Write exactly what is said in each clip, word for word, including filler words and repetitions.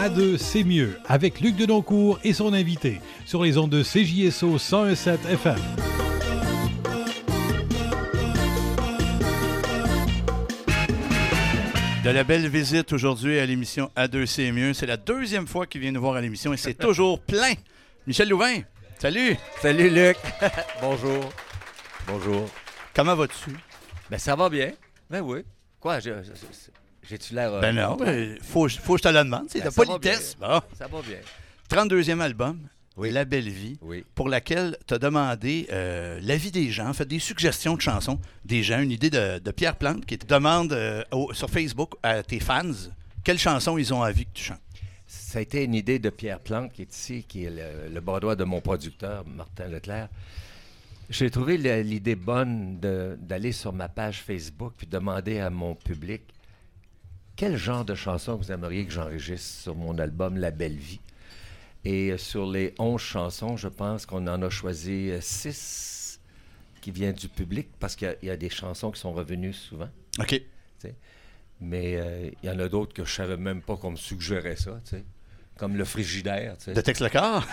À deux, c'est mieux, avec Luc Denoncourt et son invité, sur les ondes de C J S O cent un virgule sept F M. De la belle visite aujourd'hui à l'émission À deux, c'est mieux. C'est la deuxième fois qu'il vient nous voir à l'émission et c'est toujours plein. Michel Louvain, salut! Salut Luc! Bonjour. Bonjour. Comment vas-tu? Ben ça va bien. Ben oui. Quoi, je, je, je, j'ai-tu l'air... Euh, ben non, ben, faut, faut que je te la demande. C'est ben, la ça politesse. Va bon. Ça va bien. trente-deuxième album, oui. La belle vie, oui. pour laquelle tu as demandé euh, l'avis des gens, fait des suggestions de chansons des gens, une idée de, de Pierre Plante qui te demande euh, au, sur Facebook à tes fans quelles chansons ils ont envie que tu chantes. Ça a été une idée de Pierre Plante qui est ici, qui est le, le bras droit de mon producteur, Martin Leclerc. J'ai trouvé l'idée bonne de, d'aller sur ma page Facebook puis demander à mon public quel genre de chansons vous aimeriez que j'enregistre sur mon album La Belle Vie. Et sur les onze chansons, je pense qu'on en a choisi six qui viennent du public parce qu'il y a, y a des chansons qui sont revenues souvent. OK. T'sais. Mais euh, il y en a d'autres que je savais même pas qu'on me suggérait ça, t'sais. Comme le frigidaire. T'sais. De Tex Lecor?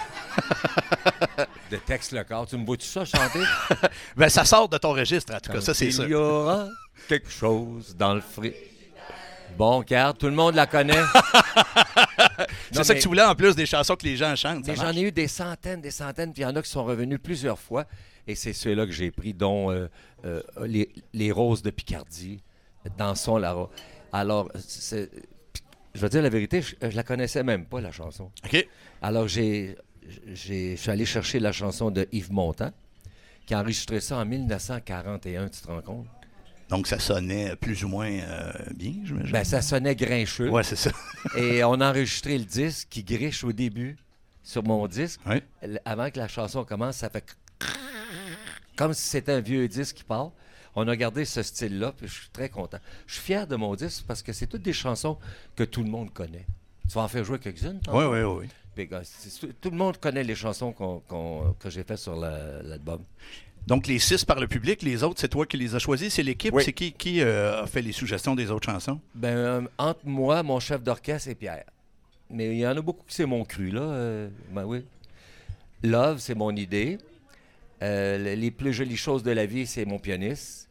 De Tex Lecor. Tu me vois-tu ça chanter? Ben ça sort de ton registre, en tout Quand cas, ça c'est ça. Il y aura quelque chose dans le frigidaire. Bon, regarde, tout le monde la connaît. C'est non, ça mais, que tu voulais en plus des chansons que les gens chantent. Mais j'en ai eu des centaines, des centaines, puis il y en a qui sont revenus plusieurs fois. Et c'est ceux-là que j'ai pris, dont euh, euh, les, les Roses de Picardie, Dansons Lara. Alors, c'est, je vais dire la vérité, je, je la connaissais même pas, la chanson. OK. Alors, j'ai, j'ai, je suis allé chercher la chanson de Yves Montand, qui a enregistré ça en dix-neuf cent quarante et un, tu te rends compte? Donc, ça sonnait plus ou moins euh, bien, j'imagine. Ben, ça sonnait grincheux. Ouais, c'est ça. Et on a enregistré le disque qui griche au début sur mon disque. Oui. Avant que la chanson commence, ça fait comme si c'était un vieux disque qui part. On a gardé ce style-là, puis je suis très content. Je suis fier de mon disque parce que c'est toutes des chansons que tout le monde connaît. Tu vas en faire jouer quelques-unes? Oui, oui, oui. Puis, tout le monde connaît les chansons qu'on, qu'on, que j'ai faites sur la, l'album. Donc, les six par le public, les autres, c'est toi qui les as choisis? C'est l'équipe? Oui. C'est qui qui euh, a fait les suggestions des autres chansons? Ben, euh, entre moi, mon chef d'orchestre et Pierre. Mais il y en a beaucoup qui c'est mon cru, là. Euh, ben oui. Love, c'est mon idée. Euh, les plus jolies choses de la vie, c'est mon pianiste.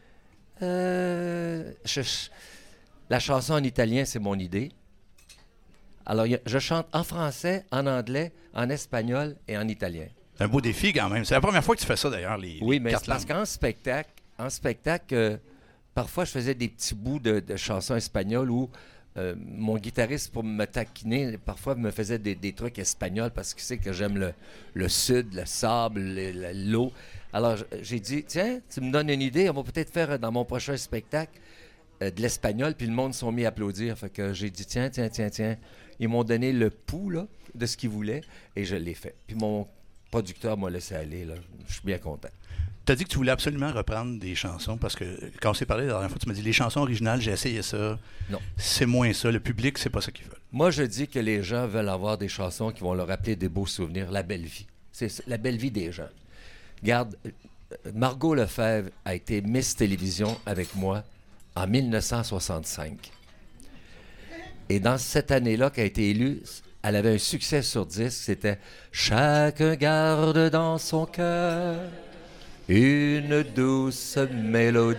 Euh, je, je, la chanson en italien, c'est mon idée. Alors, y a, je chante en français, en anglais, en espagnol et en italien. C'est un beau défi quand même. C'est la première fois que tu fais ça d'ailleurs, les, oui, les mais quatre c'est parce langues. qu'en spectacle, en spectacle euh, parfois je faisais des petits bouts de, de chansons espagnoles où euh, mon guitariste, pour me taquiner, parfois me faisait des, des trucs espagnols parce qu'il sait que j'aime le, le sud, le sable, le, le, l'eau. Alors j'ai dit, tiens, tu me donnes une idée, on va peut-être faire dans mon prochain spectacle euh, de l'espagnol, puis le monde s'est mis à applaudir. Fait que j'ai dit, tiens, tiens, tiens, tiens. Ils m'ont donné le pouls là, de ce qu'ils voulaient et je l'ai fait. Puis mon producteur m'a laissé aller, là. Je suis bien content. Tu as dit que tu voulais absolument reprendre des chansons parce que quand on s'est parlé la dernière fois, tu m'as dit les chansons originales, j'ai essayé ça. Non. C'est moins ça. Le public, c'est pas ça qu'ils veulent. Moi, je dis que les gens veulent avoir des chansons qui vont leur rappeler des beaux souvenirs, la belle vie. C'est la belle vie des gens. Regarde, Margot Lefebvre a été Miss Télévision avec moi en dix-neuf cent soixante-cinq. Et dans cette année-là qu'elle a été élue, elle avait un succès sur disque, c'était « Chacun garde dans son cœur une douce mélodie. »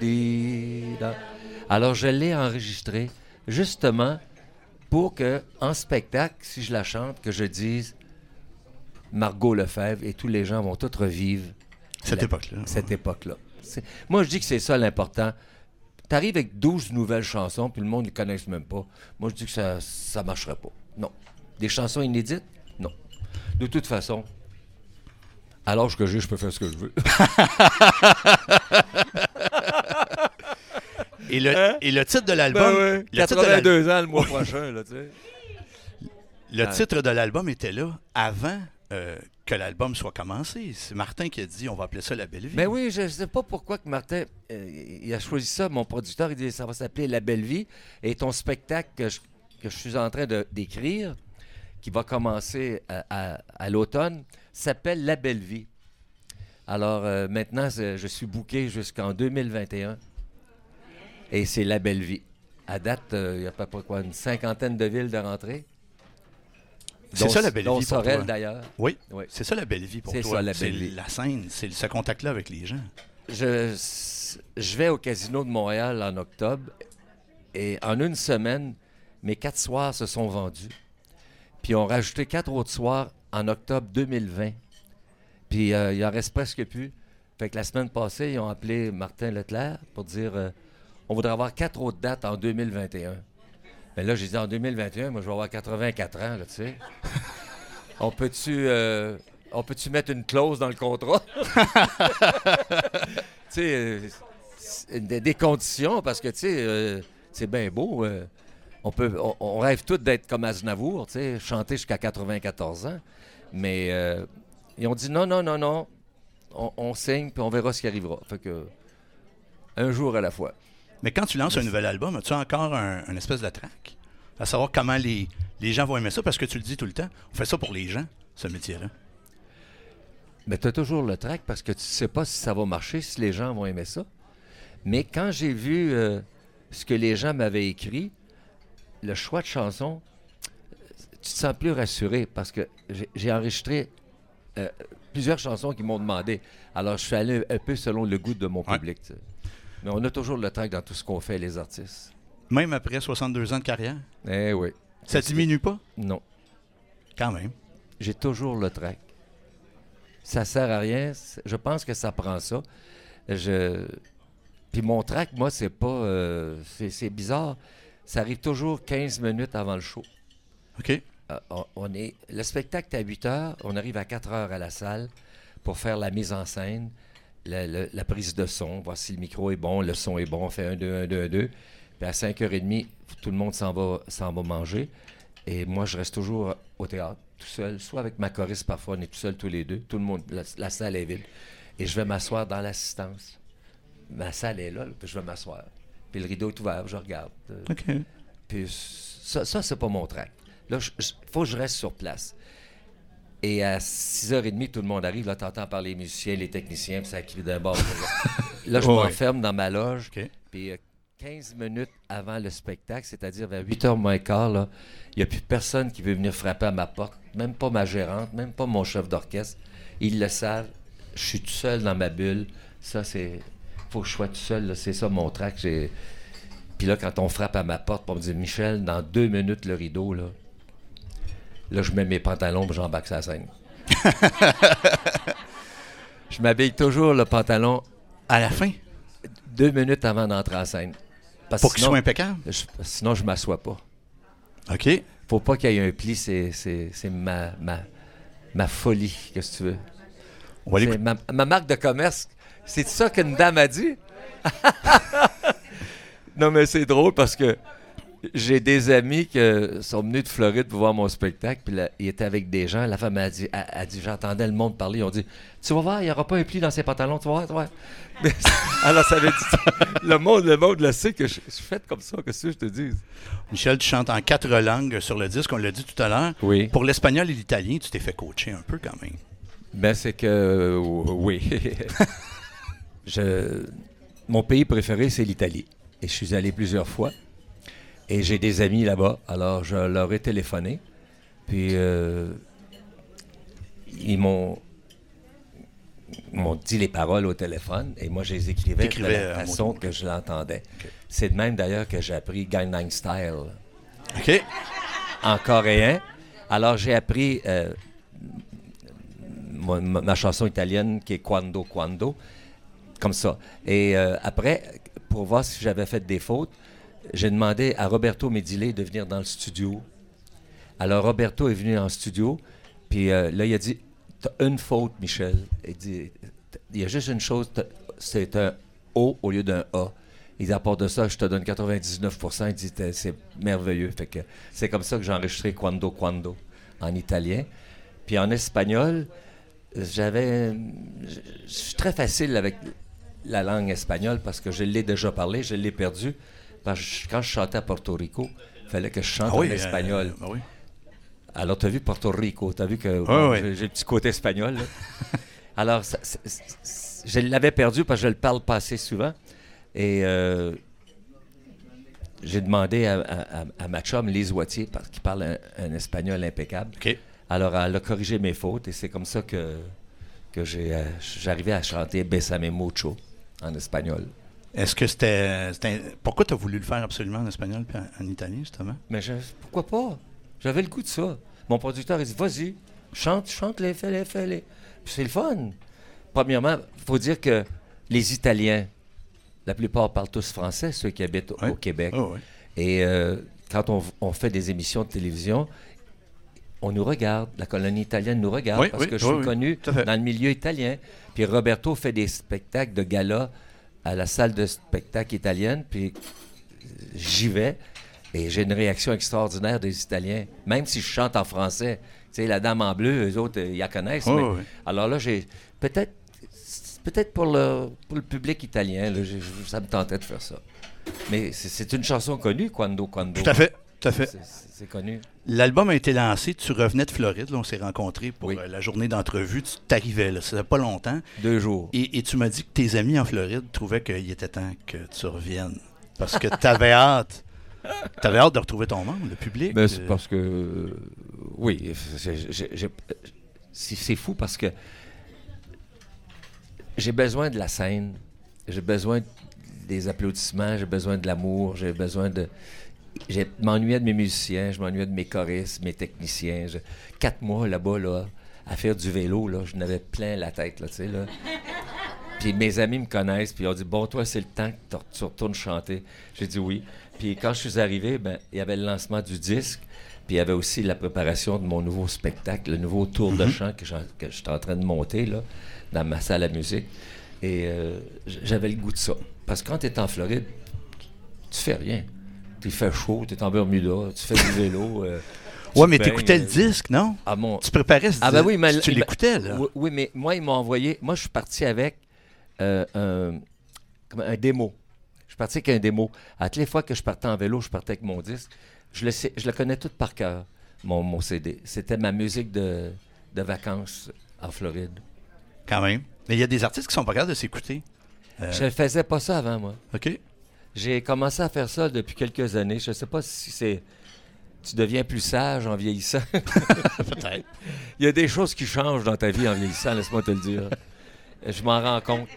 Alors, je l'ai enregistrée justement pour que, en spectacle, si je la chante, que je dise Margot Lefebvre et tous les gens vont tous revivre cette la, époque-là. Cette époque-là. C'est, moi, je dis que c'est ça l'important. Tu arrives avec douze nouvelles chansons, puis le monde ne les connaisse même pas. Moi, je dis que ça ne marcherait pas. Non. Des chansons inédites? Non. De toute façon, à l'âge que j'ai, je peux faire ce que je veux. et, le, hein? et le titre de l'album... Ben oui, quatre-vingt-deux ans le mois prochain, là, tu sais. Le ah. titre de l'album était là avant euh, que l'album soit commencé. C'est Martin qui a dit, on va appeler ça La Belle Vie. Ben oui, je ne sais pas pourquoi que Martin euh, il a choisi ça. Mon producteur, il dit, ça va s'appeler La Belle Vie. Et ton spectacle que je, que je suis en train de, d'écrire, qui va commencer à, à, à l'automne, s'appelle La Belle Vie. Alors euh, maintenant, je suis booké jusqu'en deux mille vingt et un. Et c'est La Belle Vie. À date, il euh, y a à peu près quoi, une cinquantaine de villes de rentrée. C'est dont, ça la belle dont vie pour Sorel, toi. d'ailleurs. Oui, Oui. c'est ça la belle vie pour C'est toi. ça, la c'est belle vie. la scène, c'est ce contact-là avec les gens. Je, je vais au Casino de Montréal en octobre et en une semaine, mes quatre soirs se sont vendus. Puis on a rajouté quatre autres soirs en octobre deux mille vingt. Puis euh, il en reste presque plus. Fait que la semaine passée, ils ont appelé Martin Leclerc pour dire euh, on voudrait avoir quatre autres dates en deux mille vingt et un. Mais là, j'ai dit en deux mille vingt et un, moi je vais avoir quatre-vingt-quatre ans, là, tu sais. On peut-tu euh, on peut-tu mettre une clause dans le contrat? Tu sais, euh, des, des conditions, parce que, tu sais, euh, c'est bien beau. Euh, on, peut, on, on rêve tous d'être comme Aznavour, tu sais, chanter jusqu'à quatre-vingt-quatorze ans. Mais euh, ils ont dit non, non, non, non. On, on signe, puis on verra ce qui arrivera. Fait que, un jour à la fois. Mais quand tu lances un nouvel album, as-tu encore un, un espèce de track? À savoir comment les, les gens vont aimer ça, parce que tu le dis tout le temps. On fait ça pour les gens, ce métier-là. Mais tu as toujours le track parce que tu sais pas si ça va marcher, si les gens vont aimer ça. Mais quand j'ai vu euh, ce que les gens m'avaient écrit, le choix de chansons, tu te sens plus rassuré parce que j'ai, j'ai enregistré euh, plusieurs chansons qui m'ont demandé. Alors, je suis allé un peu selon le goût de mon Ouais. public. Tu sais. Mais on a toujours le track dans tout ce qu'on fait, les artistes. Même après soixante-deux ans de carrière? Eh oui. Ça diminue pas? Non. Quand même. J'ai toujours le track. Ça sert à rien. C'est- Je pense que ça prend ça. Je... Puis mon track, moi, c'est pas... euh, c'est, c'est bizarre. Ça arrive toujours quinze minutes avant le show. OK. Euh, on, on est... Le spectacle est à huit heures. On arrive à quatre heures à la salle pour faire la mise en scène, la, la- la prise de son, voir si le micro est bon, le son est bon. On fait un, deux, un, deux, un, deux. Puis à cinq heures trente, tout le monde s'en va, s'en va manger. Et moi, je reste toujours au théâtre, tout seul, soit avec ma choriste, parfois, on est tout seul tous les deux. Tout le monde, la, la salle est vide. Et je vais m'asseoir dans l'assistance. Ma salle est là, là, puis je vais m'asseoir. Puis le rideau est ouvert, je regarde. Euh, OK. Puis ça, ça c'est pas mon track. Là, il faut que je reste sur place. Et à six heures trente, tout le monde arrive. Là, t'entends par les musiciens, les techniciens, puis ça crie d'un bord. Là, je Ouais. m'enferme dans ma loge. OK. Puis euh, quinze minutes avant le spectacle, c'est-à-dire vers huit heures moins quart, là, il n'y a plus personne qui veut venir frapper à ma porte. Même pas ma gérante, même pas mon chef d'orchestre. Ils le savent. Je suis tout seul dans ma bulle. Ça, c'est... faut que je sois tout seul. Là. C'est ça, mon track. J'ai... Puis là, quand on frappe à ma porte pour me dire « Michel, dans deux minutes, le rideau, là... » Là, je mets mes pantalons et j'embarque sur la scène. Je m'habille toujours le pantalon À la fin, deux minutes avant d'entrer en scène. Parce pour que qu'il sinon, soit impeccable. je- sinon, je m'assois pas. OK. Faut pas qu'il y ait un pli, c'est, c'est, c'est ma, ma, ma folie, qu'est-ce que tu veux. On va C'est l'écouter. ma, ma marque de commerce. C'est ça qu'une dame a dit? Non, mais c'est drôle parce que j'ai des amis qui sont venus de Floride pour voir mon spectacle, puis là, ils étaient avec des gens. La femme a dit, a, a dit j'entendais le monde parler. Ils ont dit, tu vas voir, il n'y aura pas un pli dans ses pantalons, tu vas voir, tu vas voir. Mais, alors, ça veut dire, le monde, le monde le sait que je, je suis fait comme ça, qu'est-ce que je te dis? Michel, tu chantes en quatre langues sur le disque, on l'a dit tout à l'heure. Oui. Pour l'espagnol et l'italien, tu t'es fait coacher un peu quand même. Ben, c'est que, euh, oui. je, mon pays préféré, c'est l'Italie. Et je suis allé plusieurs fois. Et j'ai des amis là-bas. Alors, je leur ai téléphoné. Puis, euh, ils m'ont, m'ont dit les paroles au téléphone. Et moi, je les écrivais de T'écrivais, la euh, façon mot à mot. que je l'entendais. OK. C'est de même, d'ailleurs, que j'ai appris Gangnam Style OK. en coréen. Alors, j'ai appris euh, ma, ma- ma chanson italienne qui est Quando Quando, comme ça. Et euh, après, pour voir si j'avais fait des fautes, j'ai demandé à Roberto Medile de venir dans le studio. Alors, Roberto est venu en studio, puis euh, là, il a dit « T'as une faute, Michel. » Il dit « Il y a juste une chose, t'as- c'est un O au lieu d'un A. » Il dit « À part de ça, je te donne quatre-vingt-dix-neuf pour cent. » Il dit « C'est merveilleux. » Fait que c'est comme ça que j'ai enregistré « Quando, Quando » en italien. Puis en espagnol, j'avais... Je je suis très facile avec la langue espagnole parce que je l'ai déjà parlé, je l'ai perdu. Parce que quand je chantais à Porto Rico, il fallait que je chante Ah oui, en espagnol. euh, ben oui. Alors, tu as vu Porto Rico, tu as vu que Ouais, bon, ouais. j'ai, j'ai le petit côté espagnol. Là. Alors, ça- c'est- c'est- je l'avais perdu parce que je le parle pas assez souvent. Et euh, j'ai demandé à, à, à ma chum, Lise Wattier, parce qu'il parle un, un espagnol impeccable. OK. Alors, elle a corrigé mes fautes et c'est comme ça que, que j'ai, euh, j'arrivais à chanter Bésame mucho en espagnol. Est-ce que c'était... c'était... Pourquoi tu as voulu le faire absolument en espagnol puis en, en italien, justement? Mais je, pourquoi pas? J'avais le goût de ça. Mon producteur, il dit, vas-y, chante, chante les fais-les, fais-les. Puis c'est le fun. Premièrement, il faut dire que les Italiens, la plupart parlent tous français, ceux qui habitent oui. au Québec. Oh, oui. Et euh, quand on, on fait des émissions de télévision, on nous regarde, la colonie italienne nous regarde, oui, parce oui, que je oui, suis oui, connu dans le milieu italien. Puis Roberto fait des spectacles de gala à la salle de spectacle italienne, puis j'y vais, et j'ai une réaction extraordinaire des Italiens, même si je chante en français. Tu sais, la Dame en bleu, eux autres, ils la connaissent. Oh, mais... oui. Alors là, j'ai peut-être peut-être pour le, pour le public italien, là, j'ai, ça me tentait de faire ça. Mais c'est, c'est une chanson connue, Quando, Quando. Tout à fait, tout à fait. C'est, c'est, c'est connu. L'album a été lancé, tu revenais de Floride, là, on s'est rencontrés pour Oui. euh, la journée d'entrevue, tu t'arrivais là, ça faisait pas longtemps. Deux jours. Et, et tu m'as dit que tes amis en Floride trouvaient qu'il était temps que tu reviennes. Parce que t'avais hâte. T'avais hâte de retrouver ton monde, le public. Ben, c'est euh, parce que... euh, oui, c'est, j'ai- j'ai- c'est, c'est fou parce que j'ai besoin de la scène, j'ai besoin des applaudissements, j'ai besoin de l'amour, j'ai besoin de... Je m'ennuyais de mes musiciens, je m'ennuyais de mes choristes, mes techniciens. Je- Quatre mois là-bas, là, à faire du vélo, là, je n'avais plein la tête, là, tu sais, là. Puis mes amis me connaissent, puis ils ont dit « Bon, toi, c'est le temps que tu retournes chanter. » J'ai dit oui. Puis quand je suis arrivé, ben, il y avait le lancement du disque, puis il y avait aussi la préparation de mon nouveau spectacle, le nouveau tour de chant que, j'en- que j'étais en train de monter, là, dans ma salle à musique. Et euh, j- j'avais le goût de ça. Parce que quand tu es en Floride, tu fais rien. Il fait chaud, tu es en Bermuda, tu fais du vélo. euh, tu Ouais, mais te t'écoutais baignes, le euh, disque, non? à mon... Tu préparais ce Ah ben disque. oui, mais tu il m'a- l'écoutais, là. Oui, oui, mais moi, ils m'ont envoyé... Moi, je suis parti avec euh, un, comme un démo. Je suis parti avec un démo. À toutes les fois que je partais en vélo, je partais avec mon disque. Je le, sais, je le connais tout par cœur, mon, mon C D. C'était ma musique de, de vacances en Floride. Quand même. Mais il y a des artistes qui sont pas capables de s'écouter. Euh, Je ne faisais pas ça avant, moi. OK? J'ai commencé à faire ça depuis quelques années. Je ne sais pas si c'est... Tu deviens plus sage en vieillissant. Peut-être. Il y a des choses qui changent dans ta vie en vieillissant, laisse-moi te le dire. Je m'en rends compte.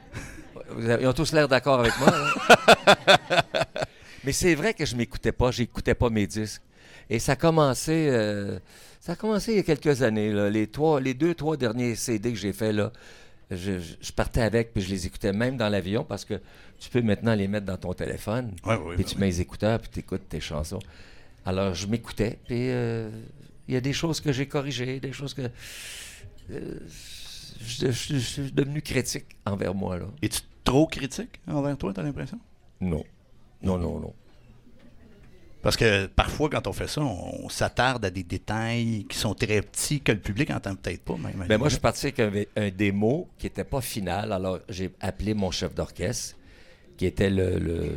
Vous avez- Ils ont tous l'air d'accord avec moi. Hein? Mais c'est vrai que je m'écoutais pas, j'écoutais pas mes disques. Et ça a commencé, euh, ça a commencé il y a quelques années. Là. Les, trois, les deux, trois derniers C D que j'ai faits, là, je, je- je partais avec puis je les écoutais même dans l'avion parce que tu peux maintenant les mettre dans ton téléphone. Ouais, oui, Puis oui, tu mets les écouteurs puis tu écoutes tes chansons. Alors je m'écoutais. Puis euh, il y a des choses que j'ai corrigées, des choses que... euh, je, je- je suis devenu critique envers moi, là. Es-tu trop critique envers toi, t'as l'impression? Non. Non, non, non. Parce que parfois, quand on fait ça, on, on s'attarde à des détails qui sont très petits que le public n'entend peut-être pas. Même. Ben moi, je suis parti avec un, vé- un démo qui n'était pas final. Alors, j'ai appelé mon chef d'orchestre, qui était le, le,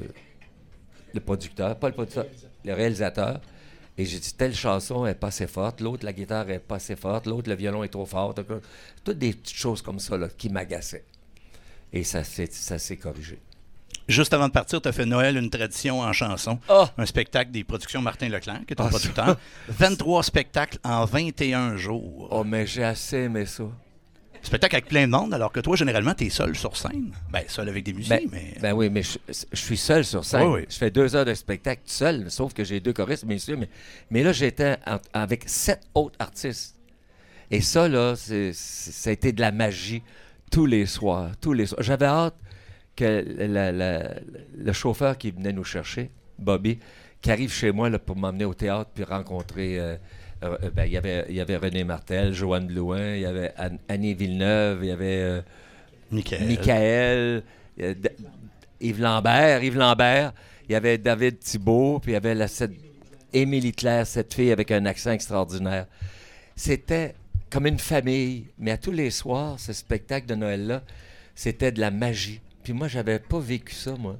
le producteur, pas le producteur, le réalisateur. Et j'ai dit, telle chanson est pas assez forte, l'autre, la guitare est pas assez forte, l'autre, le violon est trop fort. Tout- Toutes des petites choses comme ça là, qui m'agaçaient. Et ça s'est, ça s'est corrigé. Juste avant de partir, tu as fait Noël une tradition en chanson. Oh! Un spectacle des productions Martin Leclerc, qui est ton Ah, ça. producteur. vingt-trois spectacles en vingt et un jours. Oh, mais j'ai assez aimé ça. Spectacle avec plein de monde, alors que toi, généralement, tu es seul sur scène. Ben, seul avec des musiciens, Ben, mais... ben oui, mais je, je suis seul sur scène. Oui, oui. Je fais deux heures de spectacle tout seul, sauf que j'ai deux choristes, bien sûr. Mais, mais là, j'étais en- avec sept autres artistes. Et ça, là, c'est, c'est- ça a été de la magie tous les soirs. Tous les soirs. J'avais hâte que la- la- le chauffeur qui venait nous chercher, Bobby, qui arrive chez moi là, pour m'emmener au théâtre puis rencontrer... euh, euh, ben, il y avait, il y avait René Martel, Joanne Blouin, il y avait Anne- Annie Villeneuve, il y avait... euh, Michael. Michael, euh, D- Yves Lambert, Yves Lambert, il y avait David Thibault, puis il y avait la, cette Émilie Claire, cette fille avec un accent extraordinaire. C'était comme une famille, mais à tous les soirs, ce spectacle de Noël-là, c'était de la magie. Puis moi, j'avais pas vécu ça, moi.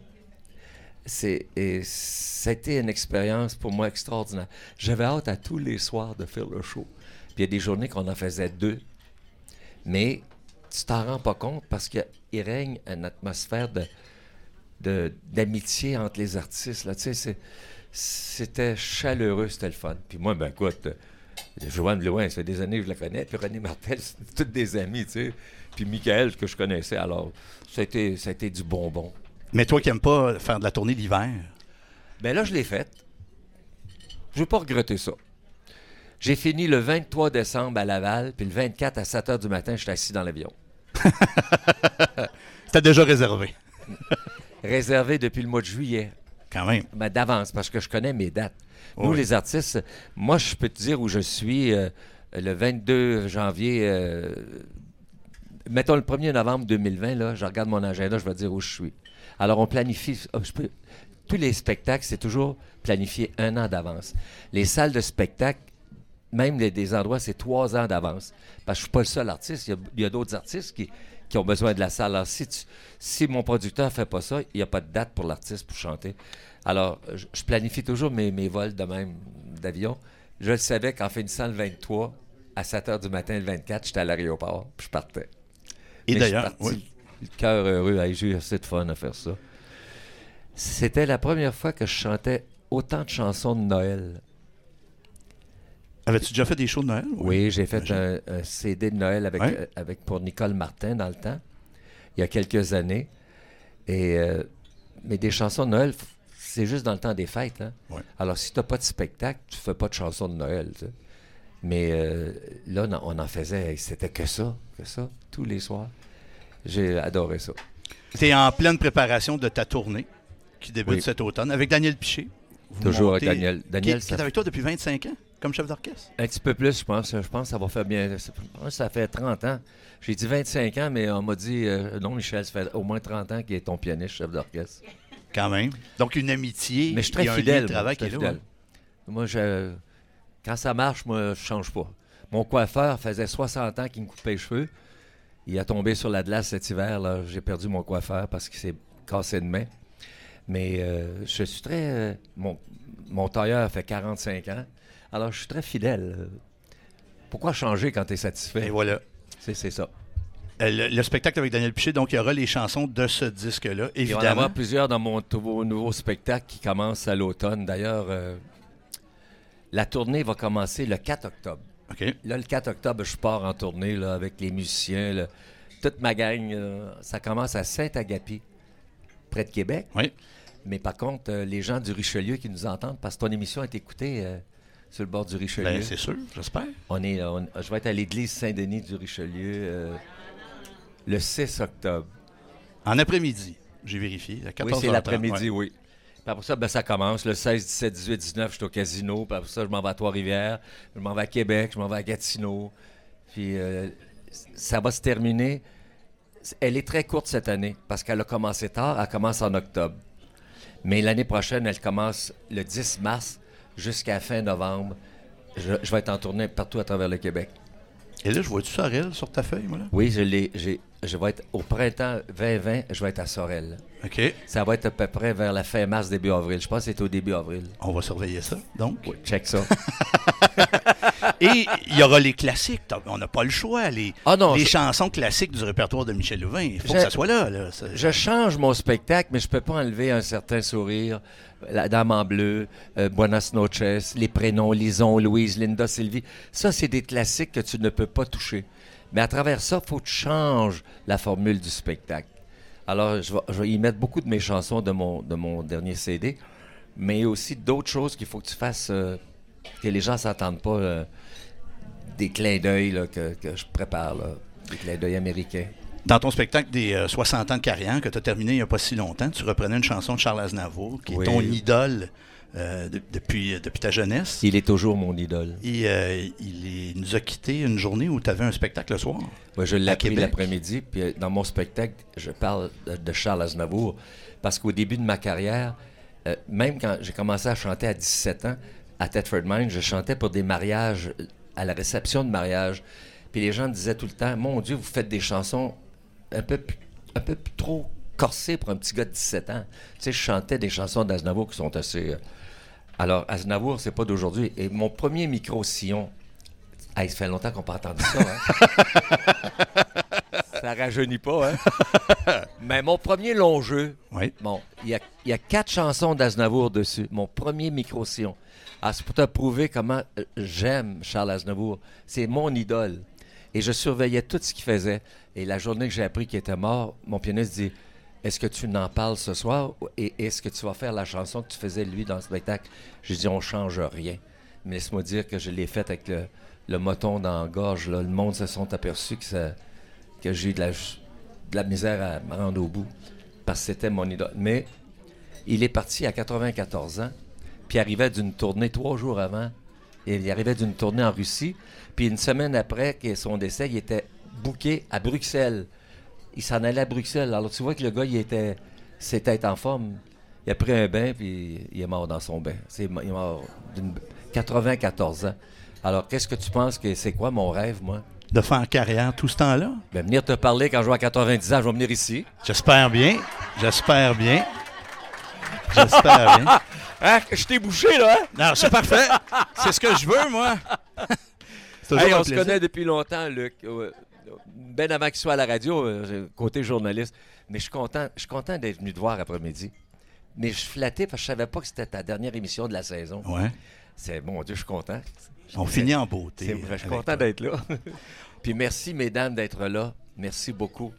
C'est, et ça a été une expérience pour moi extraordinaire. J'avais hâte à tous les soirs de faire le show. Puis il y a des journées qu'on en faisait deux. Mais tu t'en rends pas compte parce qu'il règne une atmosphère de, de, d'amitié entre les artistes. Là. Tu sais, c'est, c'était chaleureux, c'était le fun. Puis moi, ben écoute, Joanne Blouin, ça fait des années que je la connais. Puis René Martel, c'est tous des amis, tu sais. Puis Michael, que je connaissais. Alors, ça a été, ça a été du bonbon. Mais toi qui n'aimes pas faire de la tournée l'hiver? Ben là, je l'ai faite. Je ne veux pas regretter ça. J'ai fini le vingt-trois décembre à Laval, puis le vingt-quatre à sept heures du matin, j'étais assis dans l'avion. C'était déjà réservé. Réservé depuis le mois de juillet. Quand même. Ben, d'avance, parce que je connais mes dates. Nous, oui. les artistes, moi, je peux te dire où je suis euh, le vingt-deux janvier. Euh, mettons le premier novembre deux mille vingt, là, je regarde mon agenda, je vais te dire où je suis. Alors, on planifie. Oh, je peux, tous les spectacles, c'est toujours planifié un an d'avance. Les salles de spectacle, même les, des endroits, c'est trois ans d'avance. Parce que je ne suis pas le seul artiste. Il y a, il y a d'autres artistes qui, qui ont besoin de la salle. Alors, si, tu, si mon producteur ne fait pas ça, il n'y a pas de date pour l'artiste pour chanter. Alors, je, je planifie toujours mes, mes vols de même d'avion. Je le savais qu'en finissant le vingt-trois, à sept heures du matin, le vingt-quatre, j'étais à l'aéroport, puis je partais. Et Mais d'ailleurs, je suis parti, oui. le cœur heureux, hey, j'ai eu assez de fun à faire ça. C'était la première fois que je chantais autant de chansons de Noël. Avais-tu déjà fait des shows de Noël? Oui, j'ai fait un, un C D de Noël avec, ouais. euh, avec, pour Nicole Martin dans le temps, il y a quelques années. Et, euh, mais des chansons de Noël, c'est juste dans le temps des fêtes. Hein? Ouais. Alors, si tu n'as pas de spectacle, tu ne fais pas de chansons de Noël. Tu sais. Mais euh, là, on en faisait, c'était que ça, que ça, tous les soirs. J'ai adoré ça. Tu es en pleine préparation de ta tournée qui débute oui. cet automne avec Daniel Piché. Vous Toujours montez, avec Daniel. Daniel qui, qui est avec toi depuis vingt-cinq ans comme chef d'orchestre? Un petit peu plus, je pense. Je pense que ça va faire bien. Ça fait trente ans. J'ai dit vingt-cinq ans, mais on m'a dit euh, non, Michel, ça fait au moins trente ans qu'il est ton pianiste, chef d'orchestre. Quand même. Donc, une amitié. Mais je suis très et un fidèle. lien de travail Moi, qui est fidèle. là. Moi, je, quand ça marche, moi, je change pas. Mon coiffeur faisait soixante ans qu'il me coupait les cheveux. Il a tombé sur la glace cet hiver. Là. J'ai perdu mon coiffeur parce qu'il s'est cassé de main. Mais euh, je suis très... Euh, mon, mon tailleur fait quarante-cinq ans. Alors, je suis très fidèle. Pourquoi changer quand tu es satisfait? Et voilà. C'est, c'est ça. Le, le spectacle avec Daniel Piché, donc il y aura les chansons de ce disque-là, évidemment. Il va y en avoir plusieurs dans mon nouveau, nouveau spectacle qui commence à l'automne. D'ailleurs, euh, la tournée va commencer le quatre octobre. OK. Là, le quatre octobre, je pars en tournée là, avec les musiciens. Là, toute ma gang. Là, ça commence à Saint-Agapi, près de Québec. Oui. Mais par contre, euh, les gens du Richelieu qui nous entendent, parce que ton émission est écoutée euh, sur le bord du Richelieu. Bien, c'est sûr, j'espère. On est, on, je vais être à l'église Saint-Denis du Richelieu euh, le six octobre. En après-midi, j'ai vérifié. À quatorze heures trente, oui, c'est l'après-midi, ouais. oui. Puis après ça, ben, ça commence. Le seize, dix-sept, dix-huit, dix-neuf, je suis au casino. Puis après ça, je m'en vais à Trois-Rivières. Je m'en vais à Québec. Je m'en vais à Gatineau. Puis euh, ça va se terminer. Elle est très courte cette année parce qu'elle a commencé tard. Elle commence en octobre. Mais l'année prochaine, elle commence le dix mars jusqu'à fin novembre. Je, je vais être en tournée partout à travers le Québec. Et là, je vois-tu Sorel sur ta feuille, moi, là? Oui, je l'ai. J'ai, je vais être au printemps vingt vingt, je vais être à Sorel. OK. Ça va être à peu près vers la fin mars, début avril. Je pense que c'est au début avril. On va surveiller ça, donc. Oui, check ça. Et il y aura les classiques. On n'a pas le choix. Les, Ah non, les je- chansons classiques du répertoire de Michel Louvain. Il faut Je- que ça soit là. là. Ça- Je change mon spectacle, mais je peux pas enlever un certain sourire. La Dame en bleu, euh, Buenas noches, les prénoms, Lison, Louise, Linda, Sylvie. Ça, c'est des classiques que tu ne peux pas toucher. Mais à travers ça, il faut que tu changes la formule du spectacle. Alors, je vais, je vais y mettre beaucoup de mes chansons de mon, de mon dernier C D, mais aussi d'autres choses qu'il faut que tu fasses, euh, que les gens ne s'attendent pas, euh, des clins d'œil là, que, que je prépare, là, des clins d'œil américains. Dans ton spectacle des euh, soixante ans de carrière que tu as terminé il n'y a pas si longtemps, tu reprenais une chanson de Charles Aznavour, qui Oui. est ton idole euh, de- depuis, depuis ta jeunesse. Il est toujours mon idole. Et euh, il, est- il nous a quitté une journée où tu avais un spectacle le soir. Moi, je l'ai À appris Québec. l'après-midi, puis euh, dans mon spectacle, je parle de, de Charles Aznavour, parce qu'au début de ma carrière, euh, même quand j'ai commencé à chanter à dix-sept ans, à Thetford Mines, je chantais pour des mariages, à la réception de mariage, puis les gens disaient tout le temps, « Mon Dieu, vous faites des chansons un peu, plus- un peu plus trop corsées pour un petit gars de dix-sept ans. » Tu sais, je chantais des chansons d'Aznavour qui sont assez... euh, Alors, Aznavour, c'est pas d'aujourd'hui. Et mon premier micro-sillon, hey, ça fait longtemps qu'on n'a pas entendu ça, hein? Ça rajeunit pas, hein? Mais mon premier long jeu, Oui. bon, il y a, il y a quatre chansons d'Aznavour dessus. Mon premier micro-sillon. Ah, c'est pour te prouver comment euh, j'aime Charles Aznavour. C'est mon idole. Et je surveillais tout ce qu'il faisait. Et la journée que j'ai appris qu'il était mort, mon pianiste dit « Est-ce que tu n'en parles ce soir? Et est-ce que tu vas faire la chanson que tu faisais, lui, dans le spectacle? » J'ai dit « On change rien. » Mais laisse-moi dire que je l'ai faite avec le, le moton dans la gorge. Là. Le monde se sont aperçus que, ça, que j'ai eu de la, de la misère à me rendre au bout. Parce que c'était mon idole. Mais il est parti à quatre-vingt-quatorze ans. Puis il arrivait d'une tournée trois jours avant. Et il arrivait d'une tournée en Russie. Puis une semaine après son décès, il était booké à Bruxelles. Il s'en allait à Bruxelles. Alors tu vois que le gars, il était, c'était en forme. Il a pris un bain, puis il est mort dans son bain. C'est, il est mort d'une quatre-vingt-quatorze ans. Alors qu'est-ce que tu penses que c'est quoi mon rêve, moi? De faire carrière tout ce temps-là? Ben, venir te parler quand je vais à quatre-vingt-dix ans, je vais venir ici. J'espère bien. J'espère bien. J'espère bien. Hein? Je t'ai bouché, là, hein? Non, c'est parfait. C'est ce que je veux, moi. C'est toujours Hey, un on se plaisir. connaît depuis longtemps, Luc. Euh, Ben avant qu'il soit à la radio, euh, côté journaliste. Mais je suis content, je suis content d'être venu te voir après-midi. Mais je suis flatté parce que je savais pas que c'était ta dernière émission de la saison. Ouais. C'est, mon Dieu, je suis content. On finit en beauté. C'est vrai, je suis avec content toi. d'être là. Puis merci, mesdames, d'être là. Merci beaucoup.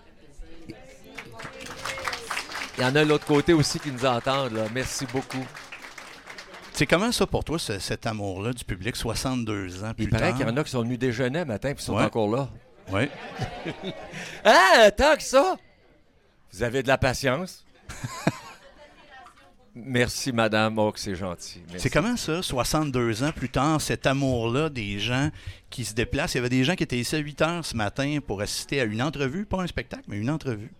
Il y en a de l'autre côté aussi qui nous entendent, là. Merci beaucoup. C'est comment ça pour toi, ce- cet amour-là du public, soixante-deux ans plus Il paraît tard? qu'il y en a qui sont venus déjeuner un matin et qui sont Ouais. encore là. Oui. Ah, tant que ça! Vous avez de la patience? Merci, madame. Oh, que c'est gentil. Merci. C'est comment ça, soixante-deux ans plus tard, cet amour-là des gens qui se déplacent? Il y avait des gens qui étaient ici à huit heures ce matin pour assister à une entrevue, pas un spectacle, mais une entrevue.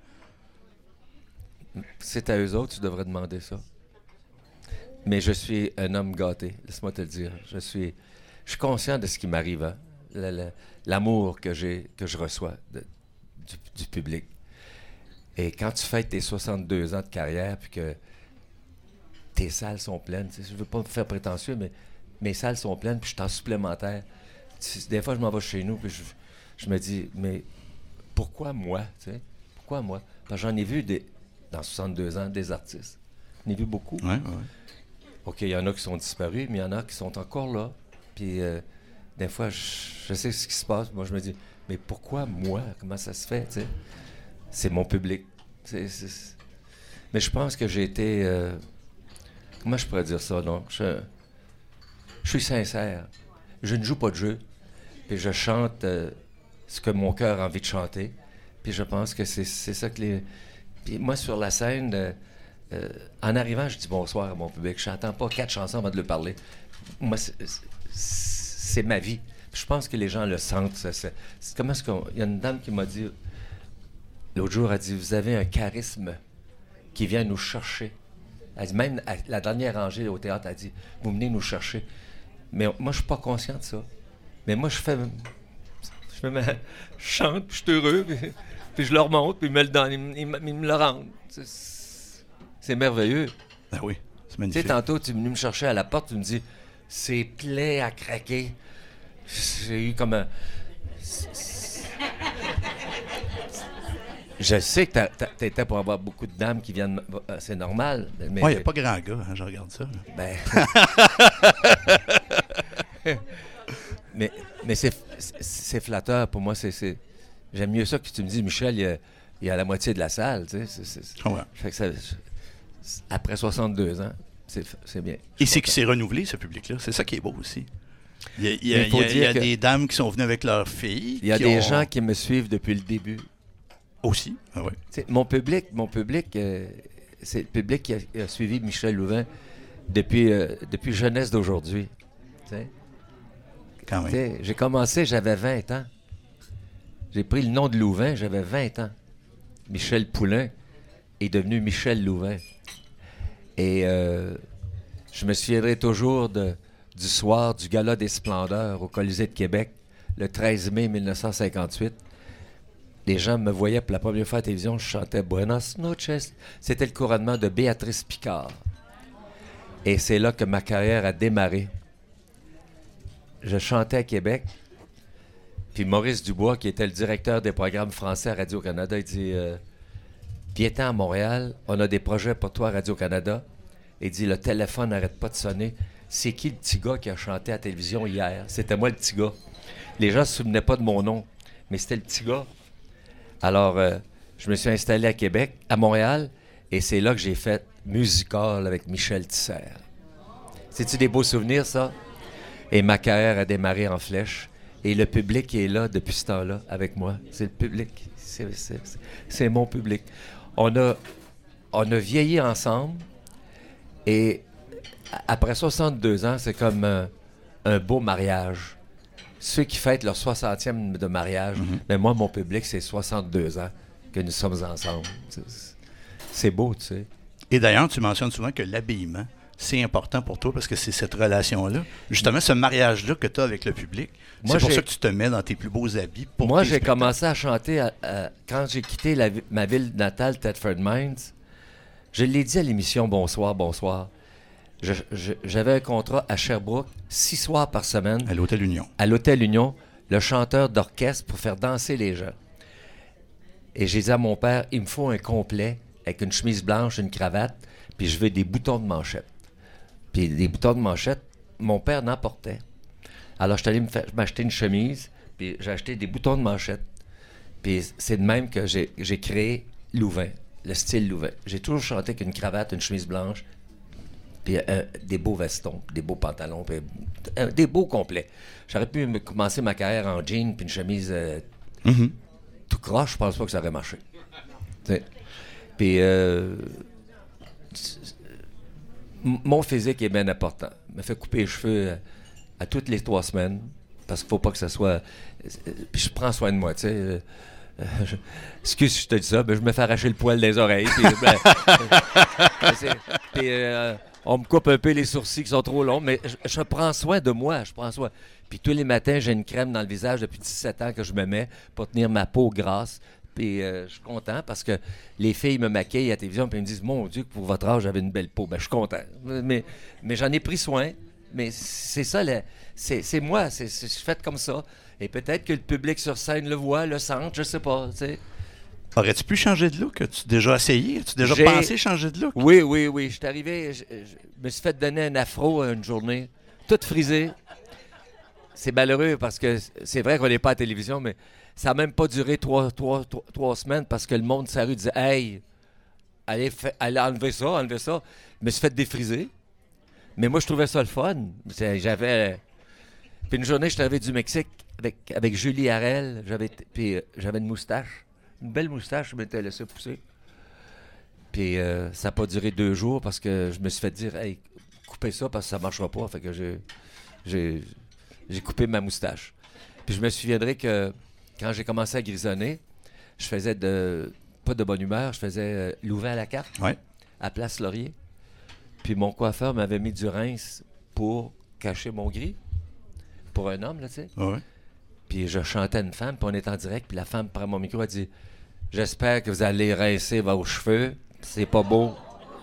C'est à eux autres, tu devrais demander ça. Mais je suis un homme gâté, laisse-moi te le dire. Je suis, je suis conscient de ce qui m'arrive, hein. La- la- l'amour que j'ai, que je reçois de- du, du public. Et quand tu fêtes tes soixante-deux ans de carrière, puis que tes salles sont pleines, tu sais, je veux pas me faire prétentieux, mais mes salles sont pleines, puis je suis en supplémentaire. Tu sais, des fois, je m'en vais chez nous, puis je, je me dis, mais pourquoi moi, tu sais? Pourquoi moi? Parce que j'en ai vu des, dans soixante-deux ans des artistes. J'en ai vu beaucoup. Ouais, ouais. OK, il y en a qui sont disparus, mais il y en a qui sont encore là. Puis, euh, des fois, je, je sais ce qui se passe. Moi, je me dis, mais pourquoi moi? Comment ça se fait, tu sais? C'est mon public. C'est, c'est... Mais je pense que j'ai été... euh, Comment je pourrais dire ça, non? Je, je suis sincère. Je ne joue pas de jeu. Puis je chante euh, ce que mon cœur a envie de chanter. Puis je pense que c'est, c'est ça que les... Puis moi, sur la scène... euh, Euh, en arrivant, je dis bonsoir à mon public. Je n'entends pas quatre chansons avant de le parler. Moi, c'est, c'est ma vie. Je pense que les gens le sentent. Ça, c'est, c'est comment est-ce qu'on... Il y a une dame qui m'a dit, l'autre jour, elle dit, vous avez un charisme qui vient nous chercher. Elle dit, même à la dernière rangée au théâtre, elle dit, vous venez nous chercher. Mais moi, je suis pas conscient de ça. Mais moi, je fais... Je, fais ma, je chante, puis je suis heureux, puis, puis je leur montre, puis ils me le donnent, ils, me- ils me ils me le rendent. C'est, c'est merveilleux. Ben oui, c'est Tu sais, magnifique. tantôt, tu es venu me chercher à la porte, tu me dis, c'est plein à craquer. J'ai eu comme un... Je sais que tu étais pour avoir beaucoup de dames qui viennent... euh, C'est normal. Mais, Ouais, il n'y a pas grand gars, hein, je regarde ça. Ben... mais mais c'est, c'est, c'est flatteur pour moi. C'est, c'est... J'aime mieux ça que tu me dis, Michel, il y a, il y a la moitié de la salle. Tu sais, c'est, c'est, c'est... Ouais. Fait que ça, après soixante-deux ans, c'est, c'est bien. Et c'est qu'il s'est renouvelé, ce public-là. C'est ça qui est beau aussi. Il y a, il y a- Mais il faut il y a- il y a dire que- des dames qui sont venues avec leurs filles. Il y a qui des ont- gens qui me suivent depuis le début. Aussi. Ah ouais. Tu sais, mon public, mon public euh, c'est le public qui a, qui a suivi Michel Louvain depuis, euh, depuis jeunesse d'aujourd'hui. Tu sais. Quand Tu même. sais, j'ai commencé, j'avais vingt ans. J'ai pris le nom de Louvain, j'avais vingt ans. Michel Poulain est devenu Michel Louvain. Et euh, je me souviendrai toujours de, du soir du Gala des Splendeurs au Colisée de Québec, le treize mai mille neuf cent cinquante-huit. Les gens me voyaient pour la première fois à la télévision, je chantais Buenas noches. C'était le couronnement de Béatrice Picard. Et c'est là que ma carrière a démarré. Je chantais à Québec. Puis Maurice Dubois, qui était le directeur des programmes français à Radio-Canada, il dit euh, « Viens à Montréal, on a des projets pour toi à Radio-Canada. » Il dit « Le téléphone n'arrête pas de sonner. C'est qui le petit gars qui a chanté à la télévision hier? » C'était moi le petit gars. Les gens ne se souvenaient pas de mon nom, mais c'était le petit gars. Alors, euh, je me suis installé à Québec, à Montréal, et c'est là que j'ai fait Musical avec Michel Tisser. C'est-tu des beaux souvenirs, ça? Et ma carrière a démarré en flèche. Et le public est là depuis ce temps-là avec moi. C'est le public. C'est, c'est, c'est, c'est mon public. On a, on a vieilli ensemble. Et après soixante-deux ans, c'est comme un, un beau mariage. Ceux qui fêtent leur soixantième de mariage, mm-hmm. mais moi, mon public, c'est soixante-deux ans que nous sommes ensemble. C'est, c'est beau, tu sais. Et d'ailleurs, tu mentionnes souvent que l'habillement, c'est important pour toi parce que c'est cette relation-là. Justement, ce mariage-là que tu as avec le public, moi, c'est pour j'ai... ça que tu te mets dans tes plus beaux habits. Pour moi, tes j'ai spectacles. commencé à chanter à, à, quand j'ai quitté la, ma ville natale, Thetford Mines. Je l'ai dit à l'émission Bonsoir, Bonsoir. Je, je, j'avais un contrat à Sherbrooke, six soirs par semaine. À l'Hôtel Union. À l'Hôtel Union, le chanteur d'orchestre pour faire danser les gens. Et j'ai dit à mon père, il me faut un complet avec une chemise blanche, une cravate, puis je veux des boutons de manchette. Puis des boutons de manchette, mon père n'en portait. Alors, je suis allé me faire, m'acheter une chemise, puis j'ai acheté des boutons de manchette. Puis c'est de même que j'ai, j'ai créé Louvain, le style Louvain. J'ai toujours chanté avec une cravate, une chemise blanche, puis euh, des beaux vestons, des beaux pantalons, puis euh, des beaux complets. J'aurais pu me commencer ma carrière en jean, puis une chemise euh, mm-hmm. tout croche, je pense pas que ça aurait marché. T'sais. Puis... Euh, mon physique est bien important. Je me fais couper les cheveux à, à toutes les trois semaines parce qu'il ne faut pas que ça soit... Puis je prends soin de moi, tu sais. Euh, je... Excuse si je te dis ça, mais je me fais arracher le poil des oreilles. Puis, ben, puis euh, on me coupe un peu les sourcils qui sont trop longs, mais je, je prends soin de moi, je prends soin. Puis tous les matins, j'ai une crème dans le visage depuis dix-sept ans que je me mets pour tenir ma peau grasse. Puis euh, je suis content parce que les filles me maquillent à la télévision et me disent « Mon Dieu, que pour votre âge, j'avais une belle peau. » Ben, je suis content. Mais, mais j'en ai pris soin. Mais c'est ça, le, c'est, c'est moi. C'est, c'est, je suis fait comme ça. Et peut-être que le public sur scène le voit, le sent, je sais pas. T'sais. Aurais-tu pu changer de look? As-tu déjà essayé? As-tu déjà J'ai... pensé changer de look? Oui, oui, oui. Je suis arrivé, je, je me suis fait donner un afro une journée, toute frisée. C'est malheureux parce que c'est vrai qu'on n'est pas à la télévision, mais ça n'a même pas duré trois, trois, trois, trois semaines parce que le monde de sa rue disait « Hey, allez, fait, allez enlever ça, enlever ça. » Je me suis fait défriser. Mais moi, je trouvais ça le fun. J'avais... Puis une journée, je suis arrivé du Mexique avec, avec Julie Harel. J'avais, puis euh, j'avais une moustache. Une belle moustache, je m'étais laissé pousser. Puis euh, ça n'a pas duré deux jours parce que je me suis fait dire « Hey, coupez ça parce que ça ne marchera pas. » Fait que j'ai, j'ai, j'ai coupé ma moustache. Puis je me souviendrai que quand j'ai commencé à grisonner, je faisais de pas de bonne humeur, je faisais euh, Louvain à la carte, ouais. à Place Laurier. Puis mon coiffeur m'avait mis du rince pour cacher mon gris, pour un homme, là, tu sais. Ouais. Puis je chantais à une femme, puis on est en direct, puis la femme prend mon micro, elle dit « J'espère que vous allez rincer vos cheveux, c'est pas beau. »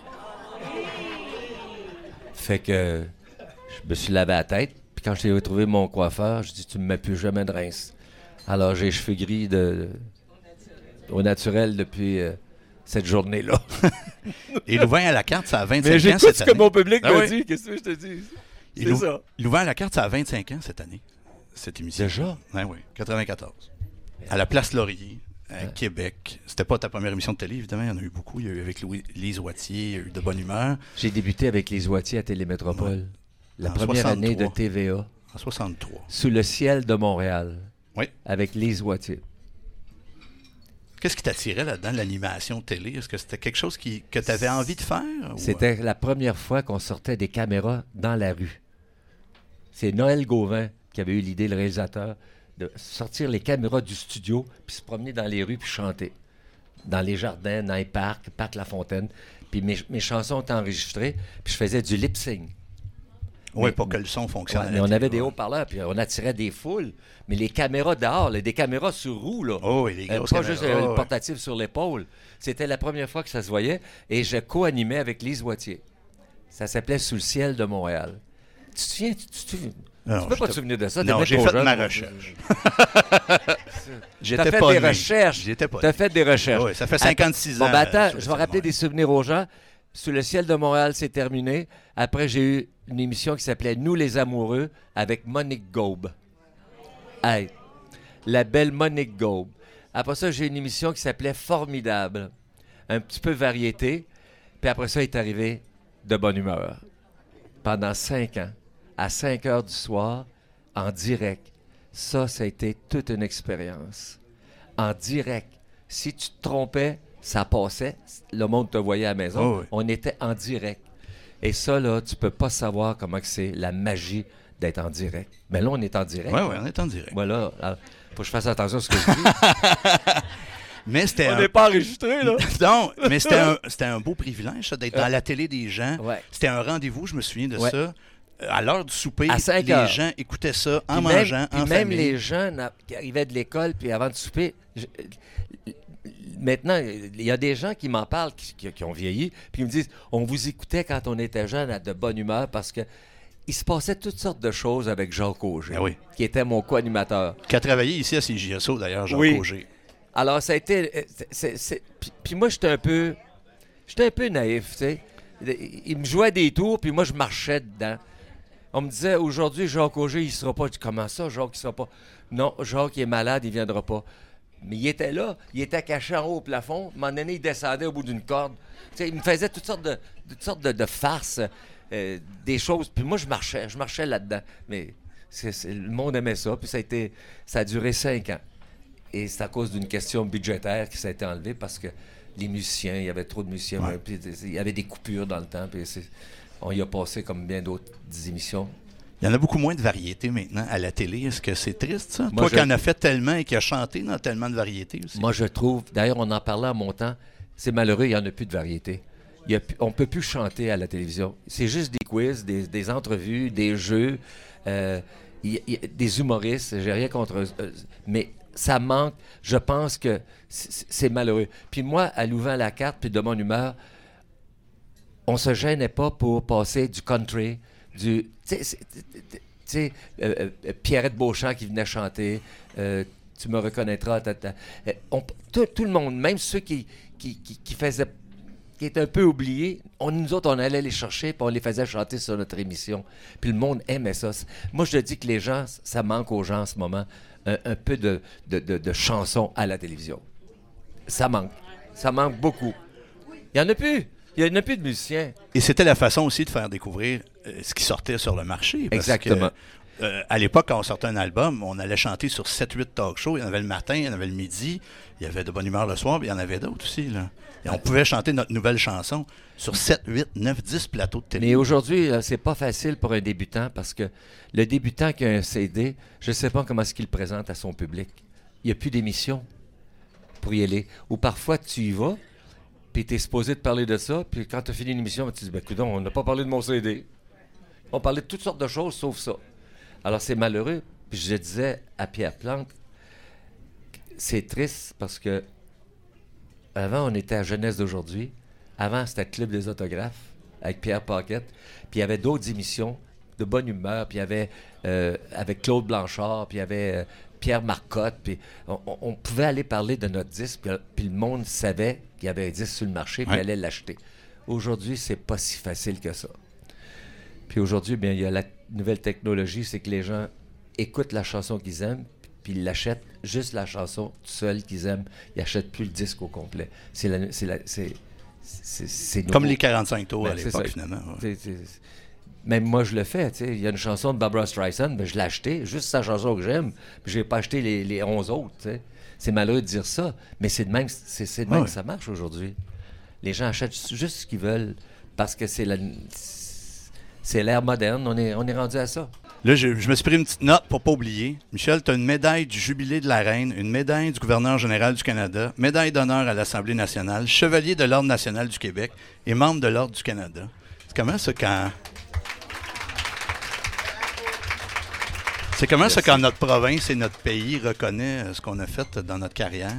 Fait que je me suis lavé la tête, puis quand j'ai retrouvé mon coiffeur, je dis « Tu me mets plus jamais de rince. » Alors, j'ai les cheveux gris de, de, au naturel depuis euh, cette journée-là. Et Louvain à la carte, ça a vingt-cinq Mais ans cette ce année. que mon public ah m'a oui. dit. Qu'est-ce que je te dis? C'est Lou- ça. Louvain à la carte, ça a vingt-cinq ans cette année, cette émission. Déjà? Oui, oui, quatre-vingt-quatorze. À la Place Laurier, à ouais. Québec. C'était pas ta première émission de télé, évidemment. Il y en a eu beaucoup. Il y a eu avec Louis, Lise Wattier, il y a eu De Bonne Humeur. J'ai débuté avec Lise Wattier à Télémétropole. Ouais. La en première soixante-trois. Année de T V A. En soixante-trois. Sous le ciel de Montréal. Oui. Avec Lise Wattier. Qu'est-ce qui t'attirait là-dedans, l'animation télé? Est-ce que c'était quelque chose qui, que tu avais envie de faire? C'était ou... la première fois qu'on sortait des caméras dans la rue. C'est Noël Gauvin qui avait eu l'idée, le réalisateur, de sortir les caméras du studio puis se promener dans les rues puis chanter. Dans les jardins, dans les parcs, Parc La Fontaine. Puis mes, mes chansons étaient enregistrées puis je faisais du lip-sync. Oui, pour que le son fonctionne. Ouais, mais on télé, avait des haut-parleurs, puis on attirait des foules. Mais les caméras dehors, là, des caméras sur roue, là. Oh, oui, les grosses euh, Pas caméras. juste euh, oh, le portatif ouais. sur l'épaule. C'était la première fois que ça se voyait. Et je co-animais avec Lise Wattier. Ça s'appelait Sous le ciel de Montréal. Tu te souviens? Tu, tu, tu... Non, tu peux pas te souvenir de ça. Non, j'ai trop fait jeune, ma moi. recherche. Tu as fait pas des né. recherches. J'étais pas Tu as né. fait des recherches. Oui, ça fait cinquante-six Bon, ans. ben attends, euh, je vais sur le rappeler ciel de des souvenirs aux gens. Sous le ciel de Montréal, c'est terminé. Après, j'ai eu une émission qui s'appelait Nous les amoureux avec Monique Gaube. Hey, la belle Monique Gaube. Après ça, j'ai une émission qui s'appelait Formidable. Un petit peu variété. Puis après ça, est arrivé De Bonne Humeur. Pendant cinq ans, à cinq heures du soir, en direct. Ça, ça a été toute une expérience. En direct. Si tu te trompais, ça passait. Le monde te voyait à la maison. Oh oui. On était en direct. Et ça, là, tu peux pas savoir comment que c'est la magie d'être en direct. Mais là, on est en direct. Oui, oui, on est en direct. Voilà. Alors, faut que je fasse attention à ce que je dis. Mais c'était On un... n'est pas enregistré, là. Non, mais c'était un, c'était un beau privilège, ça, d'être dans la télé des gens. Ouais. C'était un rendez-vous, je me souviens de Ouais. ça. Euh, À l'heure du souper, À cinq les heures. gens écoutaient ça en Puis mangeant, même, puis en même famille. les jeunes à- qui arrivaient de l'école, puis avant de souper, je- maintenant, il y a des gens qui m'en parlent, qui, qui- qui ont vieilli, puis ils me disent, on vous écoutait quand on était jeune à de bonne humeur parce que il se passait toutes sortes de choses avec Jacques Auger, Ben oui. qui était mon co-animateur. Qui a travaillé ici à C J S O, d'ailleurs, Jacques Oui. Auger. Alors, ça a été... euh, c'est- c'est- c'est- puis, puis moi, j'étais un peu... J'étais un peu naïf, tu sais. Il me jouait des tours, puis moi, je marchais dedans. On me disait, aujourd'hui, Jacques Auger, il ne sera pas. Je dis, comment ça, Jacques, il ne sera pas? Non, Jacques, il est malade, il ne viendra pas. Mais il était là, il était caché en haut au plafond. À un moment donné, il descendait au bout d'une corde. Tu sais, il me faisait toutes sortes de, toutes sortes de, de farces, euh, des choses. Puis moi, je marchais, je marchais là-dedans. Mais c'est, c'est- le monde aimait ça, puis ça a, été, ça a duré cinq ans. Et c'est à cause d'une question budgétaire que ça a été enlevé parce que les musiciens, il y avait trop de musiciens, Ouais. puis il y avait des coupures dans le temps, puis c'est- on y a passé comme bien d'autres émissions. Il y en a beaucoup moins de variétés maintenant à la télé. Est-ce que c'est triste, ça? Moi, Toi je- qui en as fait tellement et qui as chanté dans tellement de variétés aussi. Moi, je trouve, d'ailleurs, on en parlait à mon temps, c'est malheureux, il n'y en a plus de variété. Il y a plus- on ne peut plus chanter à la télévision. C'est juste des quiz, des, des entrevues, des jeux, euh, il y- il y a des humoristes, j'ai rien contre eux, euh, mais ça manque. Je pense que c'est c'est malheureux. Puis moi, à Louvain-la-Carte, puis de mon humeur, on se gênait pas pour passer du country, du... Tu sais, c'est- tu sais, euh, euh, Pierrette Beauchamp qui venait chanter, euh, tu me reconnaîtras, tata. Euh, on- tout, tout le monde, même ceux qui, qui, qui, qui faisaient, qui étaient un peu oubliés, on, nous autres, on allait les chercher puis on les faisait chanter sur notre émission. Puis le monde aimait ça. Moi, je te dis que les gens, ça manque aux gens en ce moment, un, un peu de, de, de, de chansons à la télévision. Ça manque. Ça manque beaucoup. Il n'y en a plus. Il n'y en a plus de musiciens. Et c'était la façon aussi de faire découvrir euh, ce qui sortait sur le marché. Parce Exactement. que, euh, à l'époque, quand on sortait un album, on allait chanter sur sept huit talk shows. Il y en avait le matin, il y en avait le midi, il y avait De Bonne Humeur le soir, puis il y en avait d'autres aussi. Là. Et on pouvait chanter notre nouvelle chanson sur sept, huit, neuf, dix plateaux de télé. Mais aujourd'hui, là, c'est pas facile pour un débutant parce que le débutant qui a un C D, je ne sais pas comment est-ce qu'il le présente à son public. Il n'y a plus d'émission pour y aller. Ou parfois, tu y vas, puis tu es supposé de parler de ça, puis quand tu as fini l'émission, tu dis, ben, coudonc, on n'a pas parlé de mon C D. On parlait de toutes sortes de choses, sauf ça. Alors, c'est malheureux. Puis je disais à Pierre Plante, c'est triste parce que avant, on était à Jeunesse d'aujourd'hui. Avant, c'était le Club des autographes avec Pierre Paquette. Puis il y avait d'autres émissions de bonne humeur. Puis il y avait euh, avec Claude Blanchard, puis il y avait euh, Pierre Marcotte. Puis on, on- on pouvait aller parler de notre disque, puis, puis le monde savait qu'il y avait un disque sur le marché, puis Ouais. il allait l'acheter. Aujourd'hui, c'est pas si facile que ça. Puis aujourd'hui, bien, il y a la nouvelle technologie, c'est que les gens écoutent la chanson qu'ils aiment, puis ils l'achètent juste la chanson seule qu'ils aiment. Ils n'achètent plus le disque au complet. C'est la, c'est la, c'est, c'est, c'est Comme nouveau. les quarante-cinq tours Ben, à c'est l'époque, ça. finalement. ouais. C'est- c'est- Même moi, je le fais. tu sais. Il y a une chanson de Barbra Streisand, ben, je l'ai achetée, juste sa chanson que j'aime, puis je n'ai pas acheté les, les onze autres. tu sais. C'est malheureux de dire ça, mais c'est de même, c'est, c'est de même Ouais. que ça marche aujourd'hui. Les gens achètent juste ce qu'ils veulent parce que c'est, la, c'est l'ère moderne. On est, on est rendu à ça. Là, je, je me suis pris une petite note pour pas oublier. Michel, tu as une médaille du Jubilé de la Reine, une médaille du gouverneur général du Canada, médaille d'honneur à l'Assemblée nationale, chevalier de l'Ordre national du Québec et membre de l'Ordre du Canada. C'est comment ça quand... C'est comment ça quand notre province et notre pays reconnaît euh, ce qu'on a fait dans notre carrière?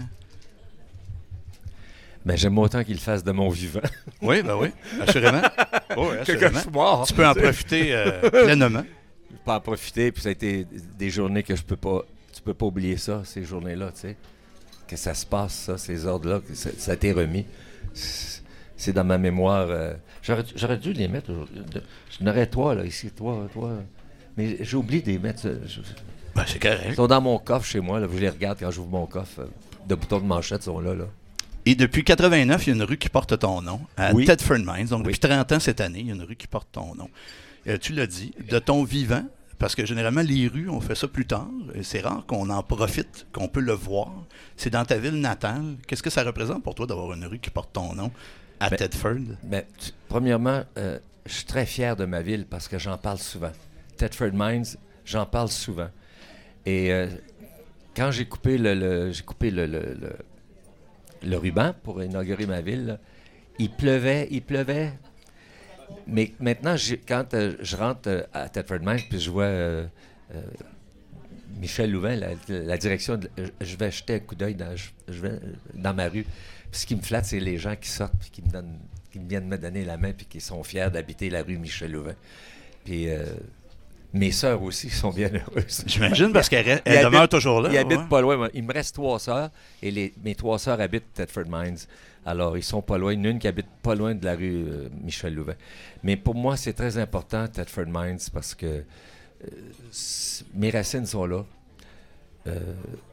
Mais j'aime autant qu'il le fasse de mon vivant. Oui, ben oui, assurément. Oui, Que quand je assurément. suis mort. Tu peux en profiter euh, pleinement. peux en profiter, puis ça a été des journées que je peux pas... Tu peux pas oublier ça, ces journées-là, tu sais. Que ça se passe, ça, ces ordres-là, que ça, ça a été remis. C'est, c'est dans ma mémoire. Euh, j'aurais, j'aurais dû les mettre aujourd'hui. Je n'aurais toi, là, ici, toi, toi. Mais j'ai oublié de les mettre. Je, Ben, c'est correct. ils sont dans mon coffre chez moi, là. Je les regarde quand j'ouvre mon coffre. De boutons de manchette sont là, là. Et depuis quatre-vingt-neuf, il y a une rue qui porte ton nom, à Oui. Thetford Mines. Donc, Oui. depuis trente ans cette année, il y a une rue qui porte ton nom. Euh, tu l'as dit, de ton vivant, parce que généralement, les rues, on fait ça plus tard. Et c'est rare qu'on en profite, qu'on peut le voir. C'est dans ta ville natale. Qu'est-ce que ça représente pour toi d'avoir une rue qui porte ton nom à Ben, Thetford? Ben, tu- premièrement, euh, je suis très fier de ma ville parce que j'en parle souvent. Thetford Mines, j'en parle souvent. Et euh, quand j'ai coupé le, le- j'ai coupé le, le, le- le ruban pour inaugurer ma ville, là, il pleuvait, il pleuvait. Mais maintenant, j'ai- quand euh, je rentre euh, à Thetford Mines, puis je vois euh, euh, Michel Louvain, la, la direction, de- je- je vais jeter un coup d'œil dans, je, je vais, euh, dans ma rue. Puis ce qui me flatte, c'est les gens qui sortent, puis qui me donnent, qui viennent me donner la main, puis qui sont fiers d'habiter la rue Michel Louvain. Puis euh, mes sœurs aussi sont bien heureuses. J'imagine, parce qu'elle Ils elle demeure habitent- toujours là. Ils habitent ouais. pas loin. Moi. Il me reste trois sœurs et les, mes trois sœurs habitent Thetford Mines. Alors, ils sont pas loin. Il y en a une qui habite pas loin de la rue euh, Michel Louvain. Mais pour moi, c'est très important, Thetford Mines, parce que euh, c- mes racines sont là. Euh,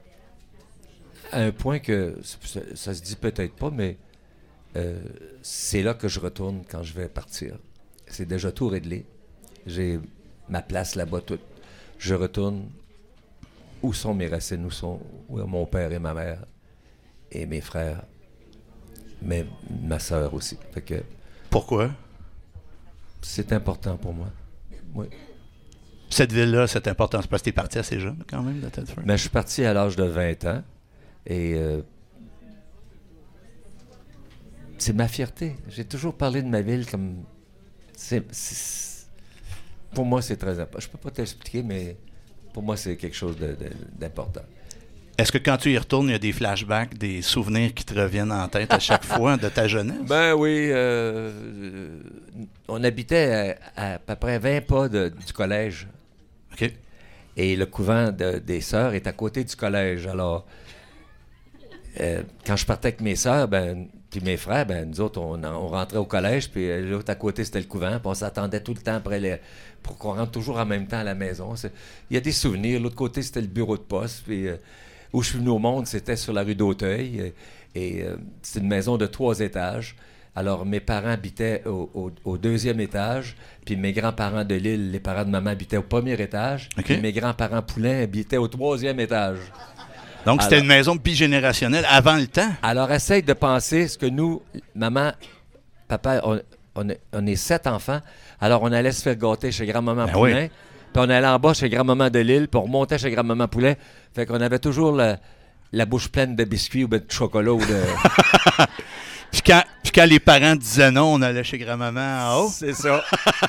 à un point que ça, ça se dit peut-être pas, mais euh, c'est là que je retourne quand je vais partir. C'est déjà tout réglé. J'ai ma place là-bas toute. Je retourne. Où sont mes racines? Où sont où est mon père et ma mère? Et mes frères. Mais ma sœur aussi. Fait que Pourquoi? c'est important pour moi. Oui. Cette ville-là, c'est important. C'est parce que t'es parti assez jeune, quand même, de Thetford. Mais je suis parti à l'âge de vingt ans. Et euh, c'est ma fierté. J'ai toujours parlé de ma ville comme... c'est- c'est- pour moi, c'est très important. Je peux pas t'expliquer, mais pour moi, c'est quelque chose de- de- d'important. Est-ce que quand tu y retournes, il y a des flashbacks, des souvenirs qui te reviennent en tête à chaque fois de ta jeunesse? Ben oui, euh, euh, on habitait à, à peu près vingt pas de- du collège. OK. Et le couvent de- des sœurs est à côté du collège. Alors, euh, quand je partais avec mes sœurs, ben, puis mes frères, ben, nous autres, on, on rentrait au collège, puis euh, l'autre à côté, c'était le couvent, puis on s'attendait tout le temps après les, pour qu'on rentre toujours en même temps à la maison. C'est- Il y a des souvenirs. L'autre côté, c'était le bureau de poste, puis euh, où je suis venu au monde, c'était sur la rue d'Auteuil, et, et euh, c'est une maison de trois étages. Alors, mes parents habitaient au, au- au deuxième étage, puis mes grands-parents de l'île, les parents de maman, habitaient au premier étage, OK. puis mes grands-parents Poulain habitaient au troisième étage. Donc, c'était Alors- une maison bigénérationnelle avant le temps. Alors, essaye de penser ce que nous, maman, papa, on, on est, on est sept enfants, alors on allait se faire gâter chez grand-maman Ben Poulain, oui. puis on allait en bas chez grand-maman de l'île, puis on remontait chez grand-maman Poulain, fait qu'on avait toujours la, la bouche pleine de biscuits ou de chocolat ou de... Puis quand, puis quand les parents disaient non, on allait chez grand-maman en haut. C'est ça.